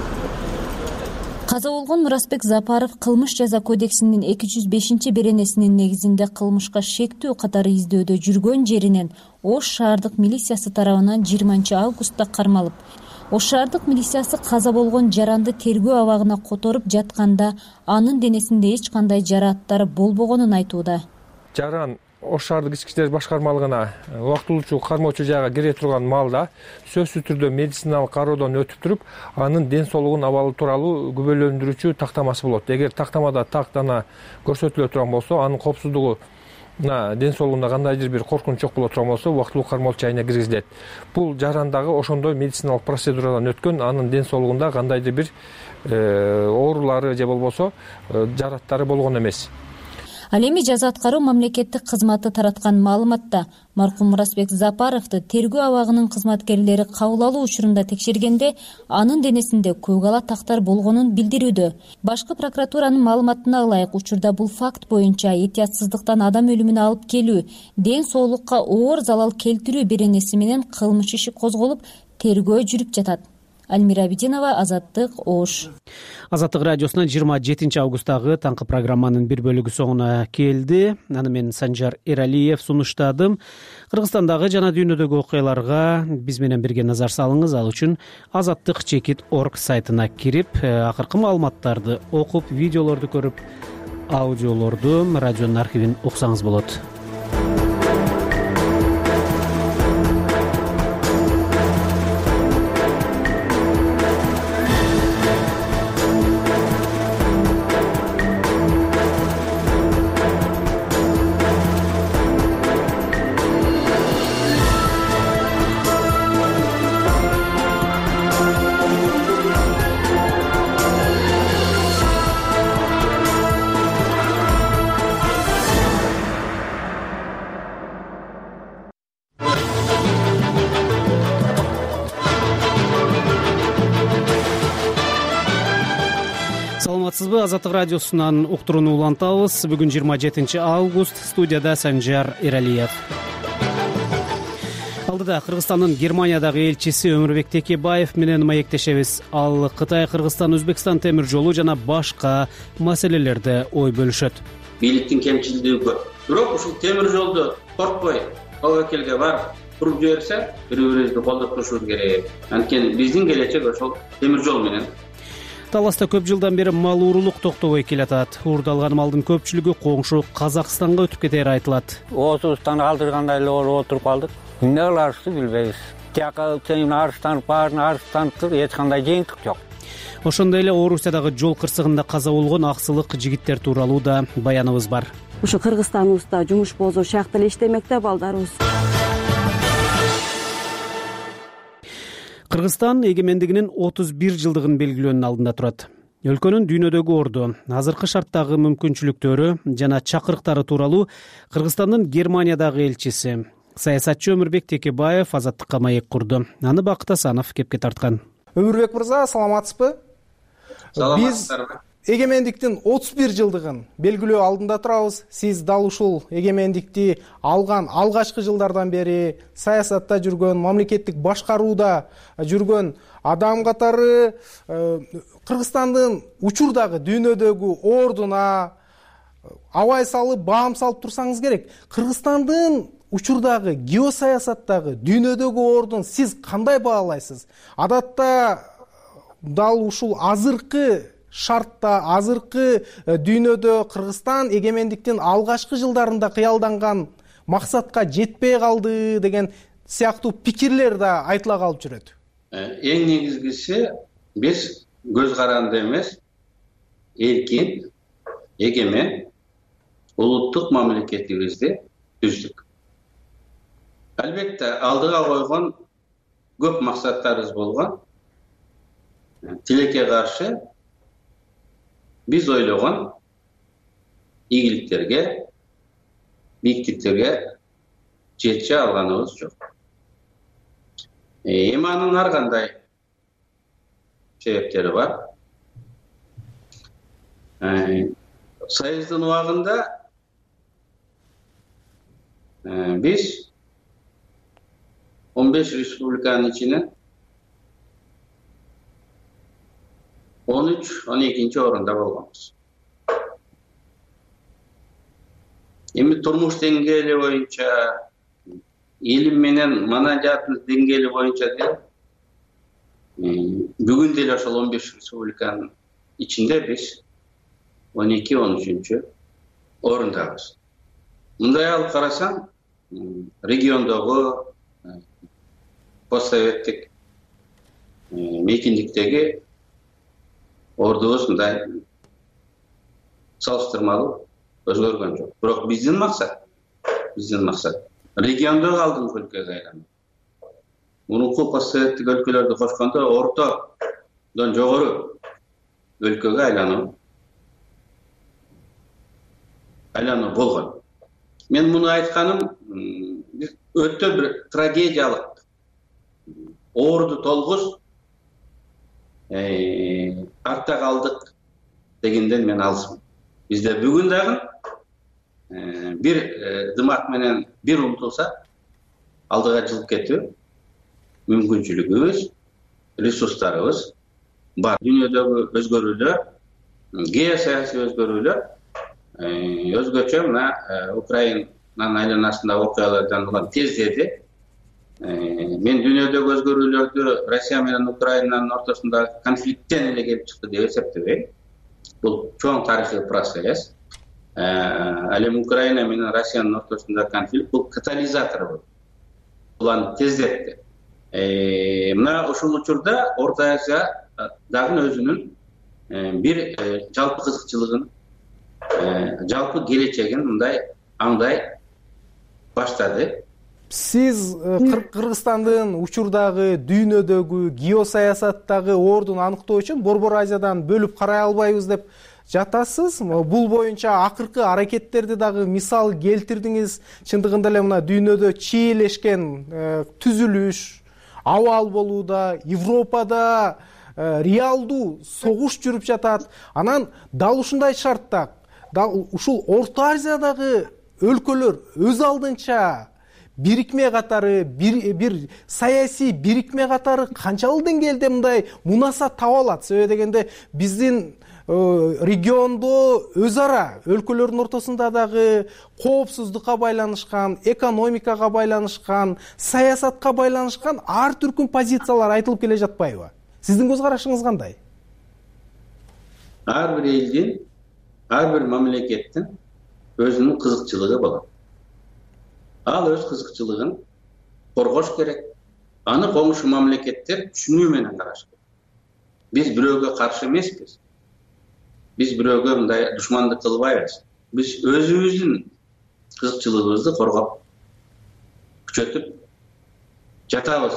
S15: Каза болгон Муразбек Запаров кылмыш жаза кодексинин эки жүз бешинчи беренесинин негизинде кылмышка шектүү катары издөөдө жүргөн жеринен Ош шаардык милициясы тарабынан жыйырманчы августта кармалып, Ош шаардык милициясы каза болгон жаранды тергөө абагына которуп жатканда анын денесинде эч кандай жарааттар болбогонун айтууда.
S18: Жаран Ош шаардык ички иштер башкармалыгына убактылуучу кармоочу жайга кире турган маалда сөзсүз түрдө медициналык кароодон өтүп туруп, анын ден соолугунун абалы тууралуу күбөлөндүрүүчү тактамасы болот. Эгер тактамада тактана көрсөтүлө турган болсо, анын коопсуздугу ден соолугунда кандайдыр бир коркунуч жок боло турган болсо, убактылуу кармоочу жайына киргизилет. Бул жарандагы ошондой медициналык процедурадан өткөн, анын ден соолугунда кандайдыр бир оорулары же болбосо жараттары болгон эмес.
S15: Ал эми жаза аткаруу мамлекеттик кызматы тараткан маалыматта маркум Муразбек Запаровду тергөө абагынын кызматкерлери кабыл алуу учурунда текшергенде анын денесинде көк ала тактар болгонун билдирүүдө. Башкы прокуратуранын маалыматына ылайык, учурда бул факт боюнча этиятсыздыктан адам өлүмүнө алып келүү, ден соолукка оор залал келтирүү беренеси менен кылмыш иши козголуп, тергөө жүрүп жатат. Альмира Абидинова, Азаттык, Ош.
S2: Азаттык радиосунан жыйырма жетинчи августтагы таңкы программанын бир бөлүгү соңуна келди. Аны мен Санжар Эралиев сунуштадым. Кыргызстандагы жана дүйнөдөгү окуяларга биз менен бирге назар салыңыз. Ал үчүн азаттык чекит орг сайтына кирип, акыркы маалыматтарды окуп, видеолорду көрүп, аудиолорду, радионун архивин уксаңыз болот. Саламатсызбы? Азаттык радиосунан уктурууну улантабыз. Бүгүн жыйырма жетинчи август, студияда Санжар Эралиев. Алдыда Кыргызстандын Германиядагы элчиси Өмүрбек Текебаев менен маектешебиз. Ал Кытай, Кыргызстан, Өзбекстан темир жолу жана башка маселелерде ой бөлүшөт.
S19: Бийликтин кемчилдиги көп. Бирок ушул темир жолду коркпой тобокелге барып куруп жиберсе, бири-бирибизди колдоп турушубуз керек. Анткени биздин келечек ошол темир жол менен.
S2: Таласта көп жылдан бери мал уурулук токтобой келатат. Уурдалган малдын көпчүлүгү коңшу Казакстанга өтүп кетери айтылат.
S20: Отуздан алдыргандай эле отуруп калдык. Эмне кыларыбызды билбейбиз. Тияка өтсөйүн арыстанып, баарын арыстанып, эч кандай жыйынтык жок.
S2: Ошондой эле Орусиядагы жол кырсыгында каза болгон аксылык жигиттер тууралуу да баяныбыз бар.
S21: Ушу Кыргызстаныбызда жумуш болсо шахта эле иштемек да балдарыбыз.
S2: Кыргызстан эгемендигинин отуз бир жылдыгын белгилөөнүн алдында турат. Өлкөнүн дүйнөдөгү орду, азыркы шарттагы мүмкүнчүлүктөрү жана чакырыктары тууралуу Кыргызстандын Германиядагы элчиси, саясатчы Өмүрбек Текебаев азаттыкка маек курду. Аны Бакыт Асанов кепке тарткан.
S7: Өмүрбек мырза, саламатсызбы?
S19: Саламатсыздарбы?
S7: Эгемендиктин отуз бир жылдыгын белгилөө алдында турабыз. Сиз дал ушул эгемендикти алган алгачкы жылдардан бери саясатта жүргөн, мамлекеттик башкарууда жүргөн адам катары Кыргызстандын учурдагы дүйнөдөгү ордуна абай салып, баам салып турсаңыз керек. Кыргызстандын учурдагы геосаясаттагы дүйнөдөгү ордун сиз кандай баалайсыз? Адатта дал ушул азыркы шартта, азыркы дүйнөдө Кыргызстан эгемендиктин алгачкы жылдарында кыялданган максатка жетпей калды деген сыяктуу пикирлер да айтыла калып жүрөт.
S19: Эң негизгиси биз көз каранды эмес, эркин, эгемен улуттук мамлекетибизди түздүк. Албетте алдыга койгон көп максаттарыбыз болгон. Тилекке каршы биз ойлогон ийгиликтерге, бийиктиктерге жете алганыбыз жок. Эми анын ар кандай себептери бар. Союздун убагында биз он беш республиканын ичинен он үч он экинчи орунда болгонбуз. Эми турмуш деңгээли боюнча, илим менен маанажатыбыз деңгээли боюнча деле бүгүн деле ошол он беш республиканын ичинде биз он эки он үчүнчү орундабыз. Мындай алып карасаң, региондогу постсоветтик мейкиндиктеги ордубуз мындай салыштырмалуу өзгөргөн жок. Бирок биздин максат, биздин максат региондогу алдыңкы өлкөгө айлануу. Мурунку постсоветтик өлкөлөрдү кошкондо ортодон жогору өлкөгө айлануу айлануу болгон. Мен муну айтканым өтө бир трагедиялык, оорду толгуз артта калдык дегенден мен алысмын. Бизде бүгүн дагы бир дымак менен бир умтулса алдыга жылып кетүү мүмкүнчүлүгүбүз ресурстарыбыз бар. Дүйнөдөгү өзгөрүүлөр, геосаясий өзгөрүүлөр өзгөчө мына Украинанын айланасындагы окуялардан улам тездеди. Мен дүйнөдөгү өзгөрүүлөрдү Россия менен Украинанын ортосундагы конфликттен эле келип чыкты деп эсептебейм. Бул чоң тарыхый процесс. Ал эми Украина менен Россиянын ортосундагы конфликт бул катализатор болду. Буланы тездетти. Мына ушул учурда Орто Азия дагы өзүнүн бир жалпы кызыкчылыгын, жалпы келечегин мындай аңдай баштады.
S7: Сиз Кыргызстандын учурдагы дүйнөдөгү геосаясаттагы ордун аныктоо үчүн Борбор Азиядан бөлүп карай албайбыз деп жатасыз. Бул боюнча акыркы аракеттерди дагы мисал келтирдиңиз. Чындыгында эле мына дүйнөдө чийлешкен түзүлүш, абал болууда, Европада реалдуу согуш жүрүп жатат. Анан дал ушундай шартта ушул Орто Азиядагы өлкөлөр өз алдынча бирикме катары, бир, бир саясий бирикме катары канчалык деңгээлде мындай мунасат таба алат? Себеби дегенде биздин региондо өз ара өлкөлөрдүн ортосунда дагы коопсуздукка байланышкан, экономикага байланышкан, саясатка байланышкан ар түркүн позициялар айтылып келе жатпайбы? Сиздин көз карашыңыз кандай?
S19: Ар бир элдин, ар бир мамлекеттин өзүнүн кызыкчылыгы болот. Ал өз кызыкчылыгын коргош керек. Аны коңшу мамлекеттер түшүнүү менен караш керек. Биз бирөөгө каршы эмеспиз. Биз бирөөгө мындай душмандык кылбайбыз. Биз өзүбүздүн кызыкчылыгыбызды коргоп, күчөтүп жатабыз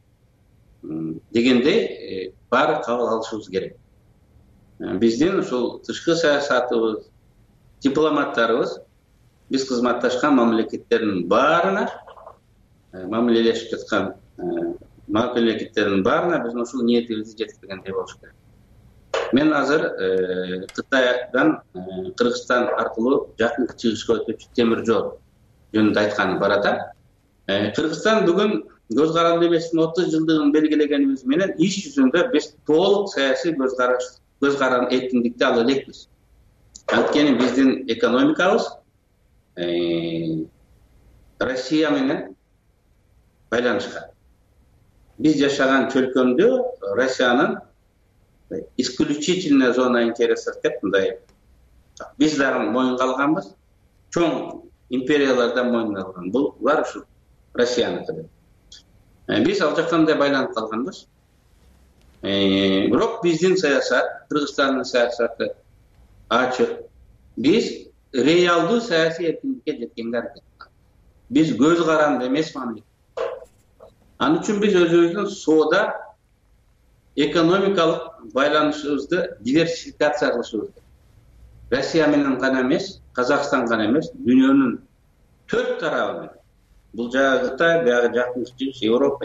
S19: дегендей баары кабыл алышыбыз керек. Биздин ушул тышкы саясатыбыз, дипломаттарыбыз биз кызматташкан мамлекеттердин баарына, мамилелешип жаткан мамлекеттердин баарына биздин ушул ниетибизди жеткиргендей болуш керек. Мен азыр Кытайдан Кыргызстан аркылуу жакынкы чыгышка өтүүчү темир жол жөнүндө айтканым бар атам. Кыргызстан бүгүн көз каранды эместин отуз жылдыгын белгилегенибиз менен иш жүзүндө биз толук саясий көз караш көз каран эркиндикти ала элекпиз. Анткени биздин экономикабыз Россия менен байланышкан. Биз жашаган чөлкөмдө Россиянын исключительная зона интересов деп мындай биз дагы моюнга алганбыз. Чоң империялардан моюнга алган. Булар ушу Россияныкы деп. Биз ал жактан да байланып калганбыз. Бирок биздин саясат, Кыргызстандын саясаты ачык. Биз реалдуу саясий эркиндикке жеткенге аракет кылабыз. Биз көз каранды эмес мамлекет. Ал үчүн биз өзүбүздүн соода экономикалык байланышыбызды диверсификация кылышыбыз керек. Россия менен гана эмес, Казакстан гана эмес, дүйнөнүн төрт тарабы менен. Бул жагы Кытай, бягы жакынкы чыгыш, Европа,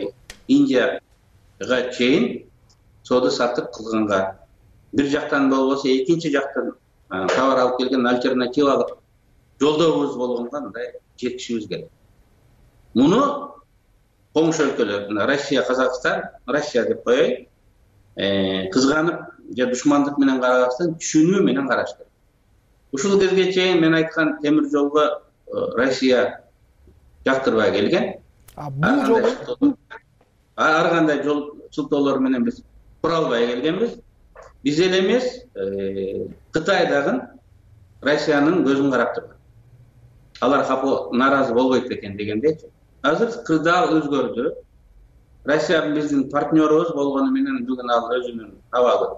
S19: Индияга чейин соода саттык кылганга, бир жактан болбосо экинчи жактан товар алып келген альтернативалык жолдообуз болгонго мындай жетишибиз керек. Муну коңшу өлкөлөр, Россия, Казакстан, Россия деп коеюн, кызганып же душмандык менен карабастан түшүнүү менен караш керек. Ушул кезге чейин мен айткан темир жолго Россия жактырбай келген. Бул жол ар кандай жол сылтоолор менен биз кура албай келгенбиз. Биз эле эмес, Кытай дагы Россиянын көзүн карап турган. Алар капы нааразы болбойт экен дегендейчи. Азыр кырдаал өзгөрдү. Россия биздин партнерубуз болгону менен бүгүн ал өзүнүн абалы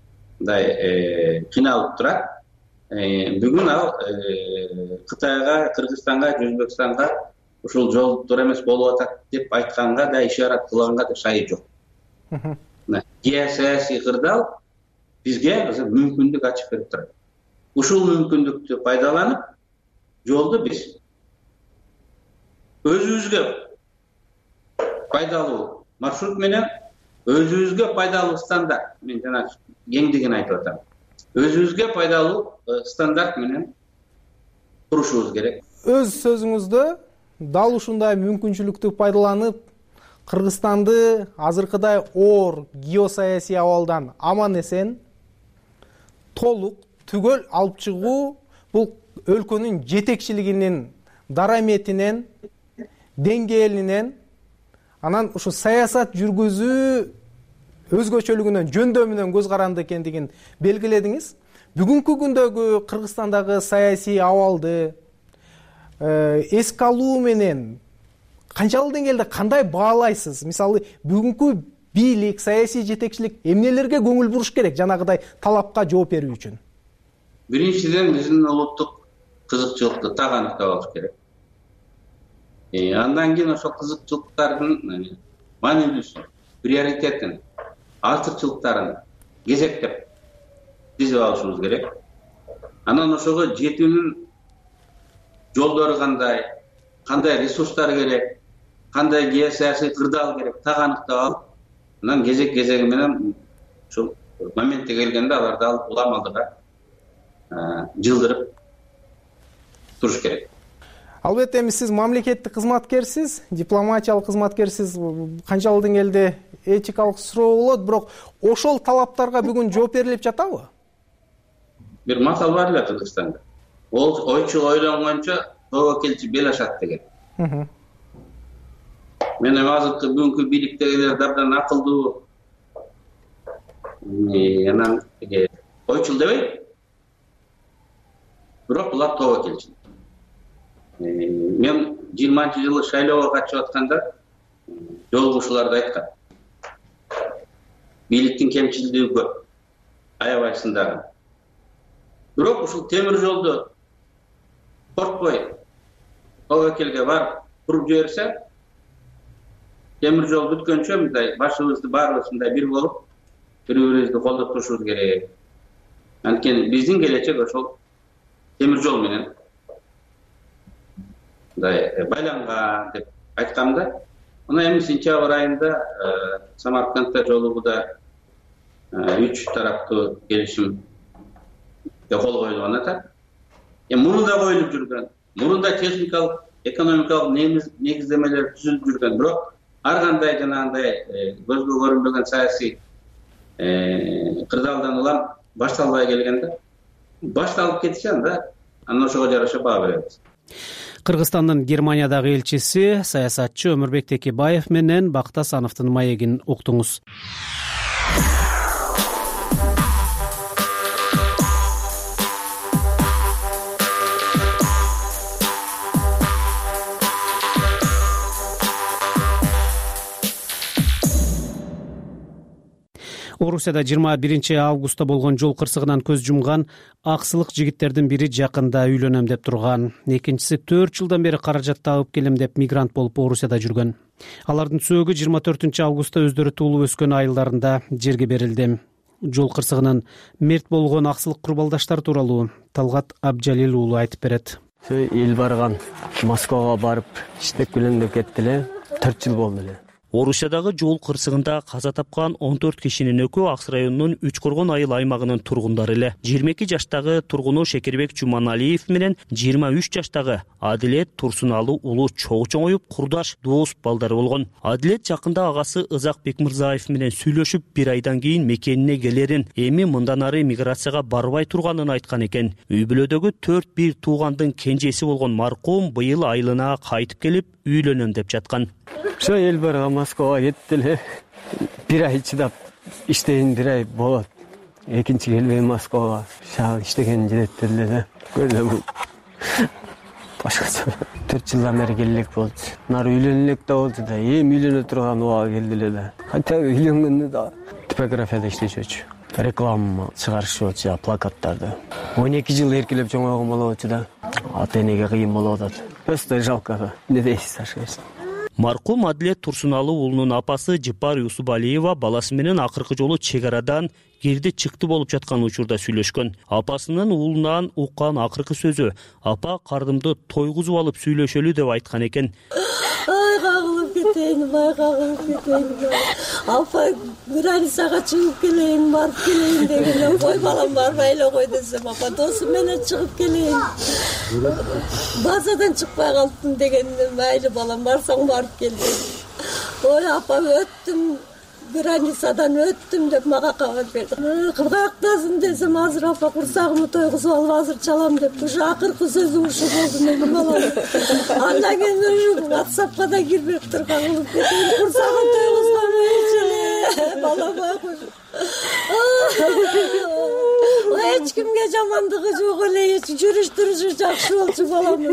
S19: мындай кыйналып турат. Бүгүн ал Кытайга, Кыргызстанга, Өзбекстанга ушул жол туура эмес болуп атат деп айтканга да, ишарат кылганга да шайы жок. Геосаясий кырдаал бизге азыр мүмкүндүк ачып берип турат. Ушул мүмкүндүктү пайдаланып, жолду биз өзүбүзгө пайдалуу маршрут менен, өзүбүзгө пайдалуу стандарт, мен жана кеңдигин айтып атам. Өзүбүзгө пайдалуу стандарт менен курушубуз керек.
S7: Өз сөзүңүздө дал ушундай мүмкүнчүлүктү пайдаланып, Кыргызстанды азыркыдай оор геосаясий абалдан аман эсен толук түгөл алып чыгуу бул өлкөнүн жетекчилигинин дараметинен, деңгээлинен, анан ушу саясат жүргүзүү өзгөчөлүгүнөн, жөндөмүнөн көз каранды экендигин белгиледиңиз. Бүгүнкү күндөгү Кыргызстандагы саясий абалды эске алуу менен канчалык деңгээлде кандай баалайсыз? Мисалы, бүгүнкү бийлик, саясий жетекчилик эмнелерге көңүл буруш керек жанагыдай талапка жооп берүү үчүн?
S19: Биринчиден, биздин улуттук кызыкчылыкты тагандыктап алыш керек. Андан кийин ошол кызыкчылыктардын маанилүүсүн, приоритетин, артыкчылыктарын кезектеп тизип алышыбыз керек. Анан ошого жетүүнүн жолдору кандай, кандай ресурстар керек, кандай геосаясий кырдаал керек тагандыктап алып, анан кезек кезеги менен ушул моментке келгенде аларды алып уламалдыга жылдырып туруш керек.
S7: Албетте, эми сиз мамлекеттик кызматкерсиз, дипломатиялык кызматкерсиз, канчалык деңгээлде этикалык суроо болот, бирок ошол талаптарга бүгүн жооп берилип жатабы?
S19: Бир макал бар эле Кыргызстанда. Ойчу ойлонгончо тоого келчи бел ашат деген. Мен эми азыркы бүгүнкү бийликтегилер абдан акылдуу, анан ойчул дебейт, бирок булар тоого келчи. Мен жыйырманчы жылы шайлоого катышып атканда жолугушууларда айткам. Бийликтин кемчилдиги көп, аябайсың дагы. Бирок ушул темир жолду коркпой тобокелге барып куруп жиберсе, темир жол бүткөнчө мындай башыбызды баарыбыз мындай бир болуп, бири-бирибизди колдоп турушубуз керек. Анткени биздин келечек ошол темир жол менен байланган деп айткам да. Мына эми сентябрь айында Самаркандда жолугуда үч тараптуу келишимге кол коюлган атат. Мурунда коюлуп жүргөн, мурунда техникалык, экономикалык негиздемелер түзүлүп жүргөн, бирок ар кандай жанагындай көзгө көрүнбөгөн саясий кырдаалдан улам башталбай келгенде, башталып кетсе анда анан ошого жараша баа беребиз.
S2: Кыргызстандын Германиядагы элчиси саясатчы Өмүрбек Текебаев менен Бакыт Асановдун маегин уктуңуз. Орусияда жыйырма биринчи августта болгон жол кырсыгынан көз жумган аксылык жигиттердин бири жакында үйлөнөм деп турган. Экинчиси төрт жылдан бери каражат табып келем деп мигрант болуп Орусияда жүргөн. Алардын сөөгү жыйырма төртүнчү августта өздөрү туулуп өскөн айылдарында жерге берилди. Жол кырсыгынан мерт болгон аксылык курбалдаштар тууралуу Талгат Абжалил уулу айтып берет.
S1: Эл барган Москвага барып иштеп келем деп кетти эле, төрт жыл болду эле.
S22: Орусиядагы жол кырсыгында каза тапкан он төрт кишинин экөө Акс районунун Үч Коргон айыл аймагынын тургундары эле. жыйырма эки жаштагы тургуну Шекербек Жуманалиев менен жыйырма үч жаштагы Адилет Турсуналуу уулу чогуу чоңоюп, курдаш, дос балдары болгон. Адилет жакында агасы Ызак Бекмырзаев менен сүйлөшүп, бир айдан кийин мекенине келерин, эми мындан ары миграцияга барбай турганын айткан экен. Үй бүлөдөгү төрт бир туугандын кенжеси болгон маркум быйыл айылына кайтып келип, үйлөнөм деп жаткан.
S1: Ошо эл барган Москвага кетти эле. Бир ай чыдап иштейин, бир ай болот. Экинчи келбейм Москвага. Шаг иштеген жетет эле. Көрдүм. Башкача. төрт жылдан бери келелек болду. Нары үйлөнөлүк да болду да, эми үйлөнө турган убагы келди эле да. Хотя үйлөнгөндө да типографияда иштечүчү. Реклама чыгарышчу, плакаттарды. он эки жыл эркелеп чоңойгон болобучу да. Ата энеге кыйын болуп атат. Просто жалко. Не дейсиз, ашкайсыз.
S22: Маркум Адилет Турсуналуу уулунун апасы Жыпар Юсубалиева баласы менен акыркы жолу чек арадан кирди чыкты болуп жаткан учурда сүйлөшкөн. Апасынын уулунан уккан акыркы сөзү: "Апа, кардымды тойгузуп алып сүйлөшөлү" деп айткан экен.
S23: Ай, кагылып кетейин, бай кагылып кетейин. Апа, границага чыгып келейин, барып келейин деген. Ой, балам барбай эле кой десем, апа, досум менен чыгып келейин. Базадан чыкпай калдым дегенде, майли балам, барсаң барып кел. ой апа өттүм, границадан өттүм деп мага кабар берди. Кыргаяктасың десем, азыр апа курсагымды тойгузуп алып азыр чалам деп ушу акыркы сөзү ушу болду менин балам. Андан кийин ушу ватсапка да кирбептир, кагылып кетем. Курсагын тойгузган эле балам ой. Эч кимге жамандыгы жок эле, жүрүш турушу жакшы болчу баламын.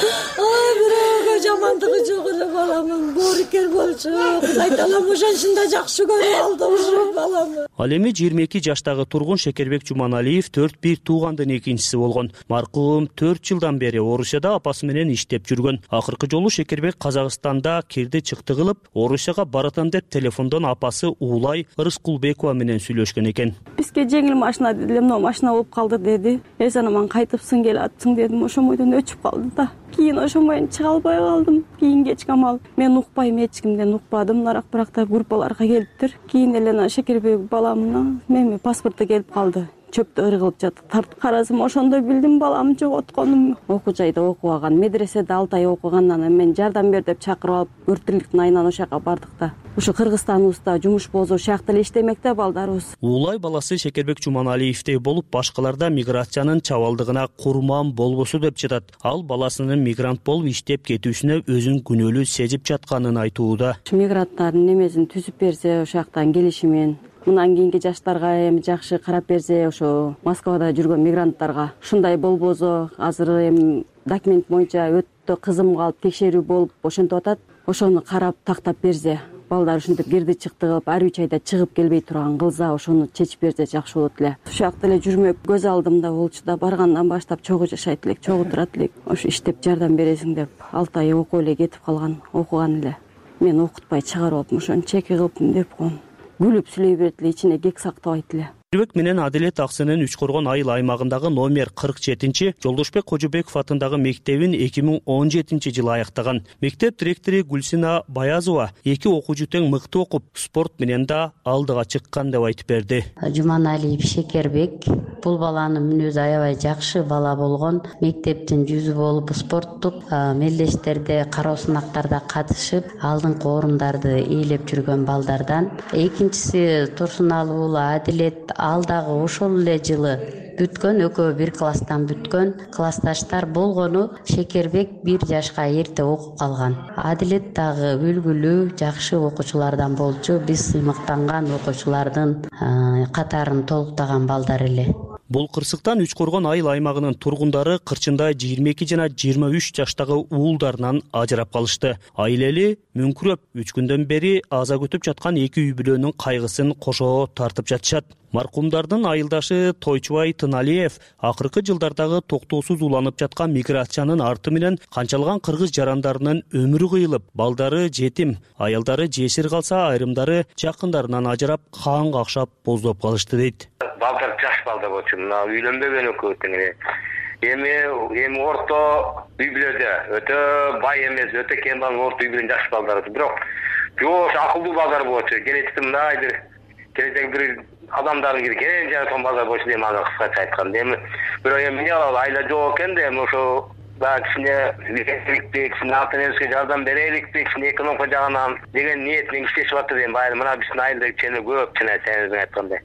S23: Ой, бирөөгө жамандыгы жок эле баламын. Боорукер болчу. Кудай таалам ошончун да жакшы көрүп алды ушу баламы.
S22: Ал эми жыйырма эки жаштагы тургун Шекербек Жуманалиев төрт бир туугандын экинчиси болгон. Маркум төрт жылдан бери Орусияда апасы менен иштеп жүргөн. Акыркы жолу Шекербек Казакстанда кирди чыкты кылып, Орусияга баратам деп телефондон апасы Уулай Рыскулбекова менен сүйлөшкөн экен.
S21: Бизге жеңил машина деди, мына машина болуп калды деди. Эсанаман кайтыпсың келатсың дедим, ошо бойдон өчүп калды да. Кийин ошон менен чыга албай калдым. Кийин кечки амал мен укпайм, эч кимден укпадым. Нарак биракта группаларга келиптир. Кийин эле Шекербек баламына мени паспорту келип калды. Чөптө ыргылып жатып тартып карасам, ошондо билдим балам жоготконум. Окуу жайда окуган, медреседе алты ай окугандан кийин мен жардам бер деп чакырып алып, өрттүлүктүн айынан ошол жака бардык да. Ушу Кыргызстаныбызда жумуш болсо, ошол жакта эле иштемек да балдарыбыз.
S22: Уулай баласы Шекербек Жуманалиевдей болуп, башкаларда миграциянын чабалдыгына курман болбосу деп жатат. Ал баласынын мигрант болуп иштеп кетүүсүнө өзүн күнөөлүү сезип жатканын айтууда.
S21: Мигранттардын немесин түзүп берсе, ошол жактан келишимен мындан кийинки жаштарга эми жакшы карап берсе, ошо Москвада жүргөн мигранттарга ушундай болбосо, азыр эми документ боюнча өтө кызым калып текшерүү болуп ошентип атат. Ошону карап тактап берсе, балдар ушинтип кирди чыкты кылып, ар үч айда чыгып келбей турган кылса, ошону чечип берсе жакшы болот эле. Ушул жакта эле жүрмөк көз алдымда болчу да, баргандан баштап чогуу жашайт элек, чогуу турат элек. Ошо иштеп жардам бересиң деп алты ай окуп эле кетип калган, окуган эле. Мен окутпай чыгарып алып, ошону чеки кылыптым деп коем. Күлүп сүйлөй берет эле, ичине кек сактабайт эле.
S22: Шекербек менен Адилет Аксынын Үч Коргон айыл аймагындагы номер кырк жетинчи Жолдошбек Кожобеков атындагы мектебин эки миң он жетинчи жылы аяктаган. Мектеп директору Гүлсина Баязова эки окуучу тең мыкты окуп, спорт менен да алдыга чыккан деп айтып берди.
S5: Жуманалиев Шекербек бул баланын мүнөзү аябай жакшы бала болгон. Мектептин жүзү болуп, спорттук мелдештерде, кароо сынактарда катышып, алдыңкы орундарды ээлеп жүргөн балдардан. Экинчиси Турсуналуу уулу Адилет, ал дагы ошол эле жылы бүткөн, экөө бир класстан бүткөн. Классташтар болгону Шекербек бир жашка эрте окуп калган. Адилет дагы үлгүлүү, жакшы окуучулардан болчу. Биз сыймыктанган окуучулардын катарын толуктаган балдар эле.
S22: Бул кырсыктан Үч Коргон айыл аймагынын тургундары кырчында жыйырма эки жана жыйырма үч жаштагы уулдарынан ажырап калышты. Айлели мүңкүрөп үч күндөн бери аза күтүп жаткан эки үй бүлөнүн кайгысын кошо тартып жатышат. Маркумдардын айылдашы Тойчубай Тыналиев акыркы жылдардагы токтоосуз уланып жаткан миграциянын арты менен канчалган кыргыз жарандарынын өмүрү кыйылып, балдары жетим, аялдары жесир калса, айрымдары жакындарынан ажырап, каан какшап боздоп калышты дейт.
S9: Балдар жаш балдар болчу, мына үйлөнбөгөн экөө теңири. Эми эми орто үй бүлөдө өтө бай эмес, өтө кембал орто үй бүлөнүн жаш балдары. Бирок жоош акылдуу балдар болчу. Келечекте мындай бир келечек бир адамдардын кирген жана тон балдар болчу дейм, ага кыскача айтканда. Эми бирок эми эмне кылалы, айла жок экен да, эми ошо баягы кичине эликпи, кичине ата энебизге жардам береликпи, кичине экономика жагынан деген ниет менен иштешип атты дейм. Баягы мына биздин айылда чене көп, чене сенин айткандай.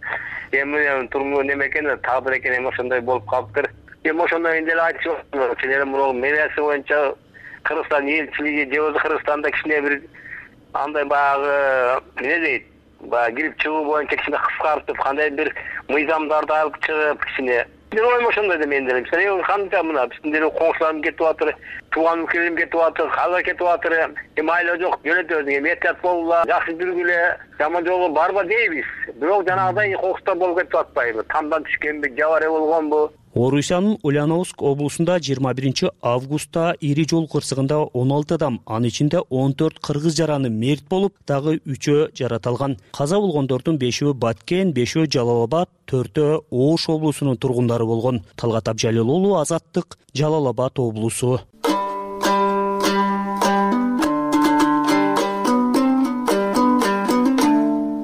S9: Эми турму неме экен, тагдыр экен, эми ошондой болуп калыптыр. Эми ошондон кийин деле айтчу болчу, ченелер мурун милиясы боюнча Кыргызстан элчилиги же болбосо Кыргызстанда кичине бир андай баягы эмне дейт, баягы кирип чыгуу боюнча кичине кыскартып, кандай бир мыйзамдарды алып чыгып кичине. Мен ойлойм ошондой да мен деле. Мисалы кандай мына биздин деле коңшуларым кетип атыр, тууган укелерим кетип атыр, каза кетип атыр. Эми айла жок, жөнөтөбүз, эми эhtiyat болула, жакшы жүргүлө, жаман жолго барба дейбиз. Бирок жанагыдай коңшулар болуп кетип атпайбы? Тамдан түшкөнбү, жабаре болгонбу?
S22: Орусиянын Ульяновск облусунда жыйырма биринчи августта ири жол кырсыгында он алты адам, анын ичинде он төрт кыргыз жараны мерт болуп, дагы үчөө жараталган. Каза болгондордун бешөө Баткен, бешөө Жалал Абад, төртөө Ош облусунун тургундары болгон. Талгат Абжалил уулу, Азаттык, Жалал Абад облусу.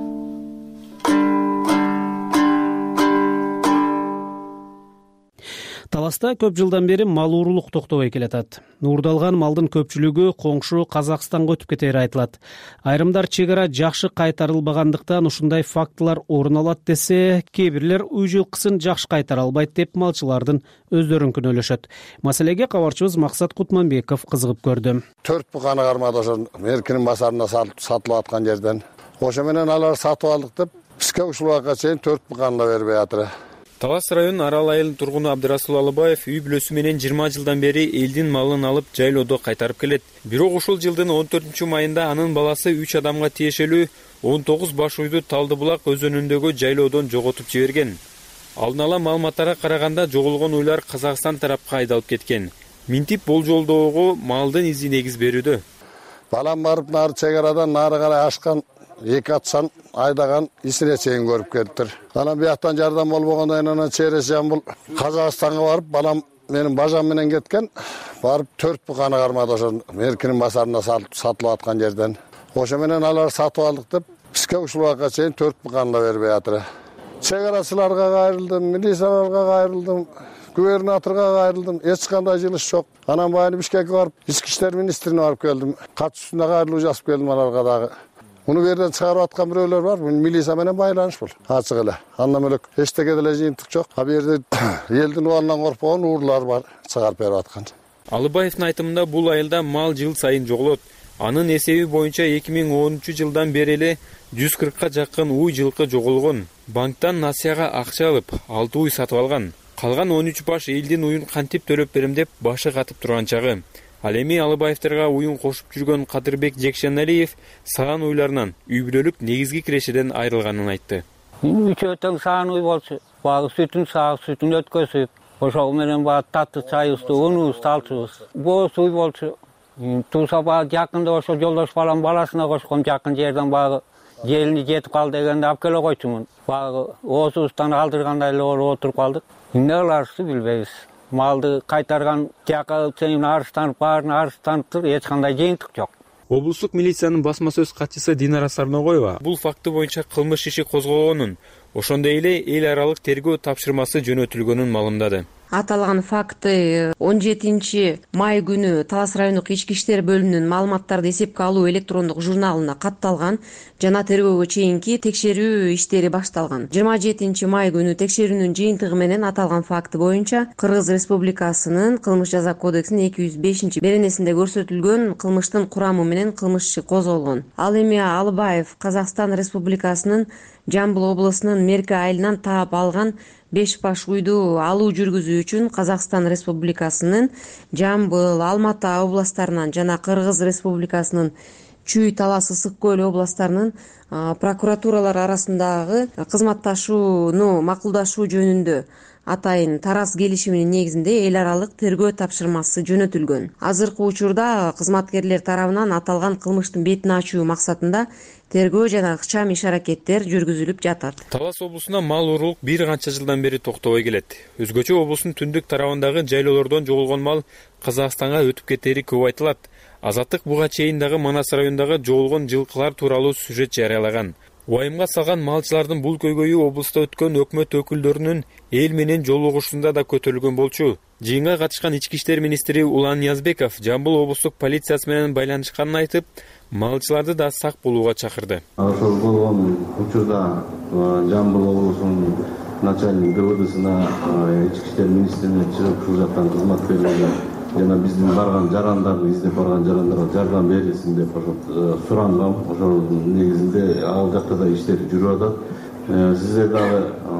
S22: Таласта
S2: Таласта көп жылдан бери мал уурулук токтобой келатат. Уурдалган малдын көпчүлүгү коңшу Казакстанга өтүп кетери айтылат. Айрымдар чек ара жакшы кайтарылбагандыктан ушундай фактылар орун алат десе, кээ бирлер үй жылкысын жакшы кайтара албайт деп малчылардын өздөрүн күнөөлөшөт. Маселеге кабарчыбыз Максат Кутманбеков кызыгып көрдү.
S8: төрт буканы кармады ошо Меркинин базарында сатылып аткан жерден. Ошо менен алар сатып алдык деп бизге ушул убакка чейин төрт буканы да бербей атыр.
S10: Талас районунун Арал айылынын тургуну Абдырасул Алыбаев үй бүлөсү менен жыйырма жылдан бери элдин малын алып жайлоодо кайтарып келет. Бирок ушул жылдын он төртүнчү майында анын баласы үч адамга тиешелүү он тогуз баш уйду Талдыбулак өзөнүндөгү жайлоодон жоготуп жиберген. Алдын ала маалыматтарга караганда жоголгон уйлар Казакстан тарапка айдалып кеткен. Минтип болжолдоого малдын изи негиз берүүдө.
S8: Балам барып нары чек арадан нары карай ашкан эки атсан айдаган исине чейин көрүп келиптир. Анан бияктан жардам болбогондон анан через жамбыл Казакстанга барып балам менин бажам менен кеткен. Барып төрт буканы кармады ошо Меркинин базарында сатылып аткан жерден. Ошо менен алар сатып алдык деп бизге ушул убакка чейин төрт буканы да бербей атыр. Чек арачыларга кайрылдым, милицияларга кайрылдым, губернаторга кайрылдым, эч кандай жылыш жок. Анан баягы Бишкекке барып, ички иштер министрине барып келдим. Кат үстүнө кайрылуу жазып келдим аларга дагы. Муну берден чыгарып аткан бирөөлөр бар. Бул милиция менен байланыш бул. Ачык эле. Андан бөлөк эчтеке деле жыйынтык жок. А бу жерде элдин убалынан коркпогон уурлар бар, чыгарып берип аткан.
S10: Алыбаевдин айтымында бул айылда мал жыл сайын жоголот. Анын эсеби боюнча эки миң онунчу жылдан бери эле жүз кыркка жакын уй жылкы жоголгон. Банктан насыяга акча алып, алты уй сатып алган. Калган он үч баш элдин уйун кантип төлөп берем деп башы катып турган чагы. Ал эми Алыбаевтерге уюн кошуп жүргөн Кадырбек Жекшеналиев саган уйларынан үй бүлөлүк негизги кирешеден айрылганын айтты.
S20: Үчөө тең саган уй болчу, багы сүтүн сагып, сүтүн өткөзүп, ошол менен багы татты чайыбызды, унубузду алчубуз. Боз уй болчу. Туса багы жакында ошо жолдош балам баласына кошкон жакын жерден багы желини жетип кал дегенде алып келе койчумун. Багы оозубуздан алдыргандай эле отуруп калдык. Эмне кыларыбызды билбейбиз. Малды кайтарган жака чейин арызданып, баарын арызданыптыр, эч кандай жыйынтык жок.
S10: Облустук милициянын басма сөз катчысы Динара Сарногоева бул факты боюнча кылмыш иши козголгонун, ошондой эле эл аралык тергөө тапшырмасы жөнөтүлгөнүн маалымдады.
S11: Аталган факты он жетинчи май күнү Талас райондук ички иштер бөлүмүнүн маалыматтарды эсепке алуу электрондук журналына катталган жана тергөөгө чейинки текшерүү иштери башталган. жыйырма жетинчи май күнү текшерүүнүн жыйынтыгы менен аталган факты боюнча Кыргыз Республикасынын кылмыш жаза кодексинин эки жүз бешинчи беренесинде көрсөтүлгөн кылмыштын курамы менен кылмыш иши козголгон. Ал эми Алыбаев Казакстан Республикасынын Жамбыл облусунун Мерки айылынан таап алган беш баш уйду алуу жүргүзүү үчүн Казакстан Республикасынын Жамбыл, Алматы областарынан жана Кыргыз Республикасынын Чүй, Талас, Ысык көл областарынын прокуратуралар арасындагы кызматташууну макулдашуу жөнүндө атайын тараз келишиминин негизинде эл аралык тергөө тапшырмасы жөнөтүлгөн. Азыркы учурда кызматкерлер тарабынан аталган кылмыштын бетин ачуу максатында тергөө жана ыкчам иш-аракеттер жүргүзүлүп жатат.
S10: Талас облусуна мал уурулук бир канча жылдан бери токтобой келет. Өзгөчө облустун түндүк тарабындагы жайлоолордон жоголгон мал Казакстанга өтүп кетери көп айтылат. Азаттык буга чейин дагы Манас районундагы жоголгон жылкылар тууралуу сюжет жарыялаган. Уайымга салган малчылардын бул көйгөйү облуста өткөн өкмөт өкүлдөрүнүн эл менен жолугушуусунда да көтөрүлгөн болчу. Жыйынга катышкан ички иштер министри Улан Ниязбеков Жамбыл облустук полициясы менен байланышканын айтып, малчыларды да сак болууга чакырды.
S24: Ошол болгон учурда Жамбыл облусунун начальник ДВДсына ички иштер министрине чыгып ушул жактан кызматкерлерге жана биздин барган жарандарды издеп барган жарандарга жардам берилсин деп ошо сурангам. Ошол негизинде ал жакта да иштер жүрүп атат. Сиздер дагы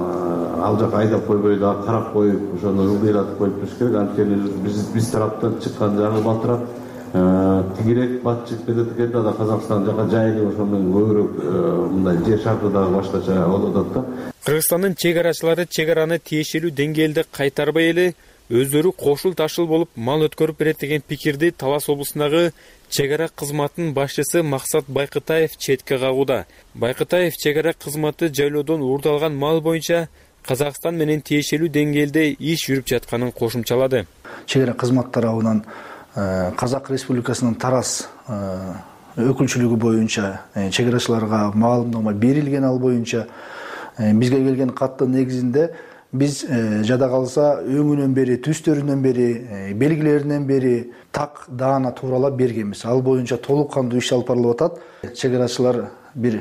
S24: ал жака айдап койбой дагы карап коюп, ошону ылдыйратып коюп туруш керек. Анткени биз биз тараптан чыккан жаңы батырак тигирээк батчык ПДТК да Казакстан жака жайылып ошол менен көбүрөөк мындай жер шарты дагы башкача болуп атат да.
S10: Кыргызстандын чек арачылары чек араны тиешелүү деңгээлде кайтарбай эле өздөрү кошул ташыл болуп мал өткөрүп берет деген пикирди Талас облусундагы чек ара кызматынын башчысы Максат Байкытаев четке кагууда. Байкытаев чек ара кызматы жайлоодон уурдалган мал боюнча Казакстан менен тиешелүү деңгээлде иш жүрүп жатканын кошумчалады.
S25: Чек ара кызмат тарабынан Казак Республикасынын Тараз өкүлчүлүгү боюнча чек арачыларга маалымдама берилген, ал боюнча бизге келген каттын негизинде биз жада калса өңүнөн бери, түстөрүнөн бери, белгилеринен бери так даана тууралап бергенбиз. Ал боюнча толук кандуу иш алып барылып атат. Чек арачылар бир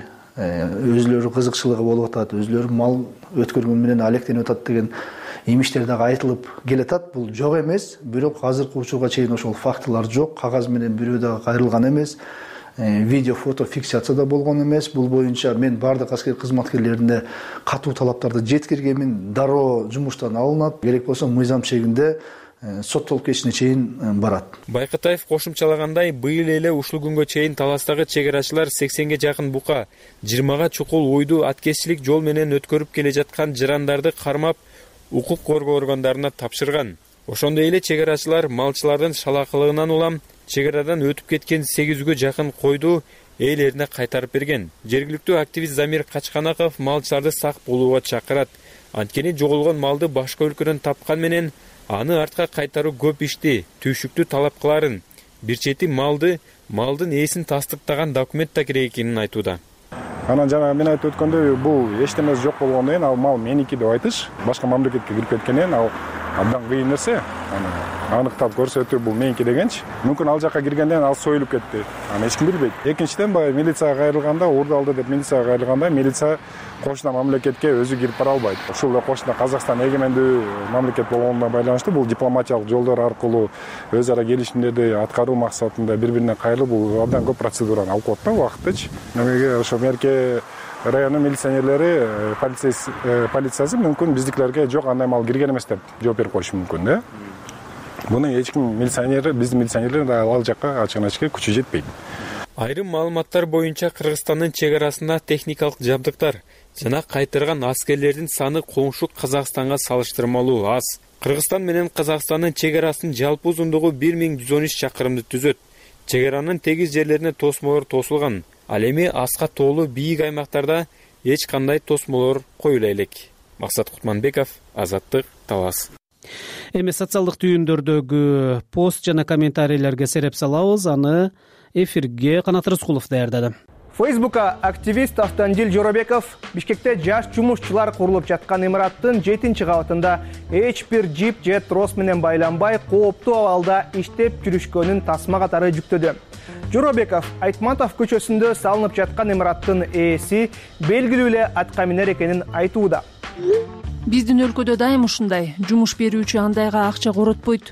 S25: өзлөрү кызыкчылыгы болуп атат, өзлөрү мал өткөргөн менен алектенип атат деген имиштер дагы айтылып келатат. Бул жок эмес, бирок азыркы учурга чейин ошол фактылар жок. Кагаз менен бирөө дагы кайрылган эмес. Видео, фото фиксация да болгон эмес. Бул боюнча мен бардык аскер кызматкерлерине катуу талаптарды жеткиргенмин. Дароо жумуштан алынат. Керек болсо мыйзам чегинде соттолуп кетишине чейин барат.
S10: Байкытаев кошумчалагандай, быйыл эле ушул күнгө чейин таластагы чек арачылар сексенге жакын бука, жыйырмага чукул уйду аткезчилик жол менен өткөрүп келе жаткан жарандарды кармап, укук коргоо органдарына тапшырган. Ошондой эле чек арачылар малчылардын шалакылыгынан улам чек арадан өтүп кеткен сегизге жакын койду ээлерине кайтарып берген. Жергиликтүү активист Замир Качканаков малчыларды сак болууга чакырат. Анткени жоголгон малды башка өлкөдөн тапкан менен аны артка кайтаруу көп ишти, түйшүктүү талап кыларын. Бир чети малды, малдын ээсин тастыктаган документ да керек экенин айтууда.
S3: Анан жана мен айтып өткөндөй, бул эчтемеси жок болгондон кийин ал мал меники деп айтыш, башка мамлекетке кирип кеткенен ал абдан кыйын нерсе. Аныктап көрсөтүү бул меники дегенчи. Мүмкүн ал жака киргенден ал союлуп кетти. Аны эч ким билбейт. Экинчиден баягы милицияга кайрылганда, урду алды деп милицияга кайрылганда, милиция кошуна мамлекетке өзү кирип бара албайт. Ушул эле кошуна Казакстан эгемендүү мамлекет болгонуна байланыштуу бул дипломатиялык жолдор аркылуу өз ара келишимдерди аткаруу максатында бири-бирине кайрылып, бул абдан көп процедураны алып коет да убакыттычы. Немеге ошо Мерке району милиционерлери, полициясы мүмкүн биздикилерге жок андай мал кирген эмес деп жооп берип коюшу мүмкүн да. Буну эч ким милиционер, биздин милиционерлер да ал жакка ачыгын ачка күчү жетпейт.
S10: Айрым маалыматтар боюнча Кыргызстандын чек арасында техникалык жабдыктар жана кайтарган аскерлердин саны коңшу Казакстанга салыштырмалуу аз. Кыргызстан менен Казакстандын чек арасынын жалпы узундугу бир миң жүз он үч чакырымды түзөт. Чек аранын тегиз жерлерине тосмолор тосулган. Ал эми аска тоолуу бийик аймактарда эч кандай тосмолор коюла элек. Максат Кутманбеков, Азаттык, Талас.
S2: Эми социалдык түйүндөрдөгү пост жана комментарийлерге сереп салабыз. Аны эфирге Канат Рыскулов даярдады.
S7: Фейсбукка активист Автандил Жоробеков Бишкекте жаш жумушчулар курулуп жаткан имараттын жетинчи кабатында эч бир жип же трос менен байланбай кооптуу абалда иштеп жүрүшкөнүн тасма катары жүктөдү. Жоробеков Айтматов көчөсүндө салынып жаткан имараттын ээси белгилүү эле аткаминер экенин айтууда.
S6: Биздин өлкөдө дайым ушундай, жумуш берүүчү андайга акча коротпойт.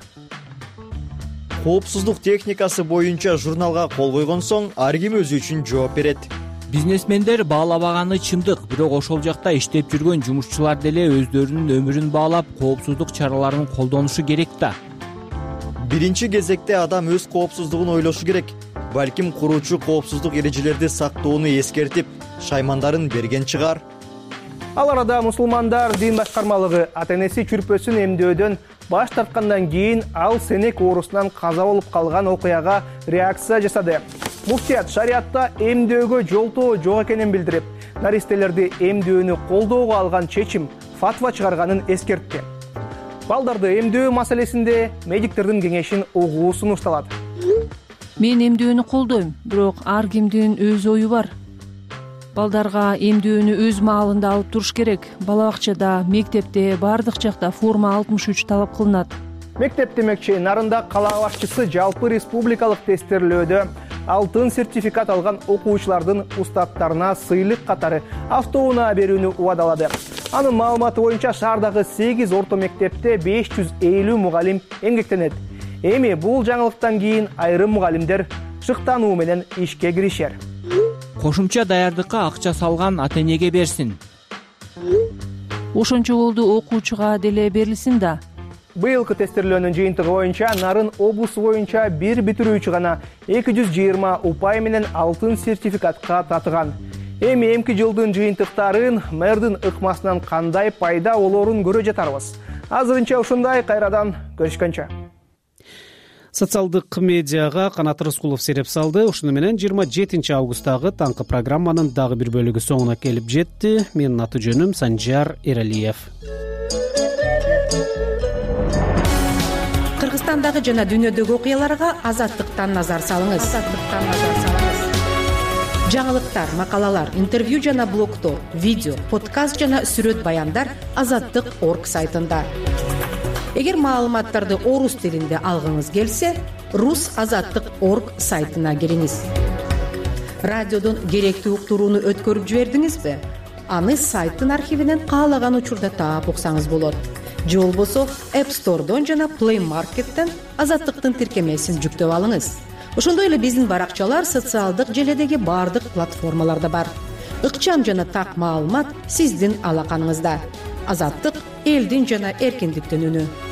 S12: Коопсуздук техникасы боюнча журналга кол койгон соң ар ким өзү үчүн жооп берет.
S13: Бизнесмендер баалабаганы чындык, бирок ошол жакта иштеп жүргөн жумушчулар деле өздөрүнүн өмүрүн баалап, коопсуздук чараларын колдонушу керек да.
S12: Биринчи кезекте адам өз коопсуздугун ойлошу керек. Балким куруучу коопсуздук эрежелерди сактоону эскертип, шаймандарын берген чыгар.
S7: Ал арада мусулмандар дин башкармалыгы ата-энеси чүрпөсүн эмдөөдөн баш тарткандан кийин ал сенек оорусунан каза болуп калган окуяга реакция жасады. Муфтият шариатта эмдөөгө жолтоо жок экенин билдирип, наристелерди эмдөөнү колдоого алган чечим фатва чыгарганын эскертти. Балдарды эмдөө маселесинде медиктердин кеңешин угуу сунушталат.
S6: Мен эмдөөнү колдойм, бирок ар кимдин өз ою бар. Балдарга эмдөөнү өз маалында алып туруш керек. Бала бакчада, мектепте, бардык жакта форма алтымыш үч талап кылынат.
S7: Мектеп демекчи, Нарында кала башчысы жалпы республикалык тестирлөөдө алтын сертификат алган окуучулардын устаттарына сыйлык катары автоунаа берүүнү убадалады. Анын маалыматы боюнча шаардагы сегиз орто мектепте беш жүз элүү мугалим эмгектенет. Эми бул жаңылыктан кийин айрым мугалимдер шыктануу менен ишке киришер.
S13: Кошумча даярдыкка акча салган ата-энеге берсин.
S6: Ошончо болду окуучуга деле берилсин да.
S7: Быйылкы тестирлөөнүн жыйынтыгы боюнча Нарын облусу боюнча бир бүтүрүүчү гана эки жүз жыйырма упай менен алтын сертификатка татыган. Эми эмки жылдын жыйынтыктарын мэрдин ыкмасынан кандай пайда болоорун көрө жатарбыз. Азырынча ушундай, кайрадан көрүшкөнчө.
S2: Социалдык медиага Канат Рыскулов сереп салды. Ушуну менен жыйырма жетинчи августтагы таңкы программанын дагы бир бөлүгү соңуна келип жетти. Менин аты жөнүм Санжар Эралиев.
S11: Кыргызстандагы жана дүйнөдөгү окуяларга Азаттыктан назар салыңыз.
S4: жаңылыктар, макалалар, интервью жана блогдор, видео, подкаст жана сүрөт баяндар азаттык точка орг сайтында. Эгер маалыматтарды орус тилинде алгыңыз келсе, рус азаттык точка орг сайтына кириңиз. Радиодон керектүү уктурууну өткөрүп жибердиңизби? Аны сайттын архивинен каалаган учурда таап уксаңыз болот. Же болбосо App Store'дон жана Play Market'тен азаттыктын тиркемесин жүктөп алыңыз. Ошондой эле биздин баракчалар социалдык желедеги бардык платформаларда бар. Ыкчам жана так маалымат сиздин алаканыңызда. Азаттык — элдин жана эркиндиктин үнү.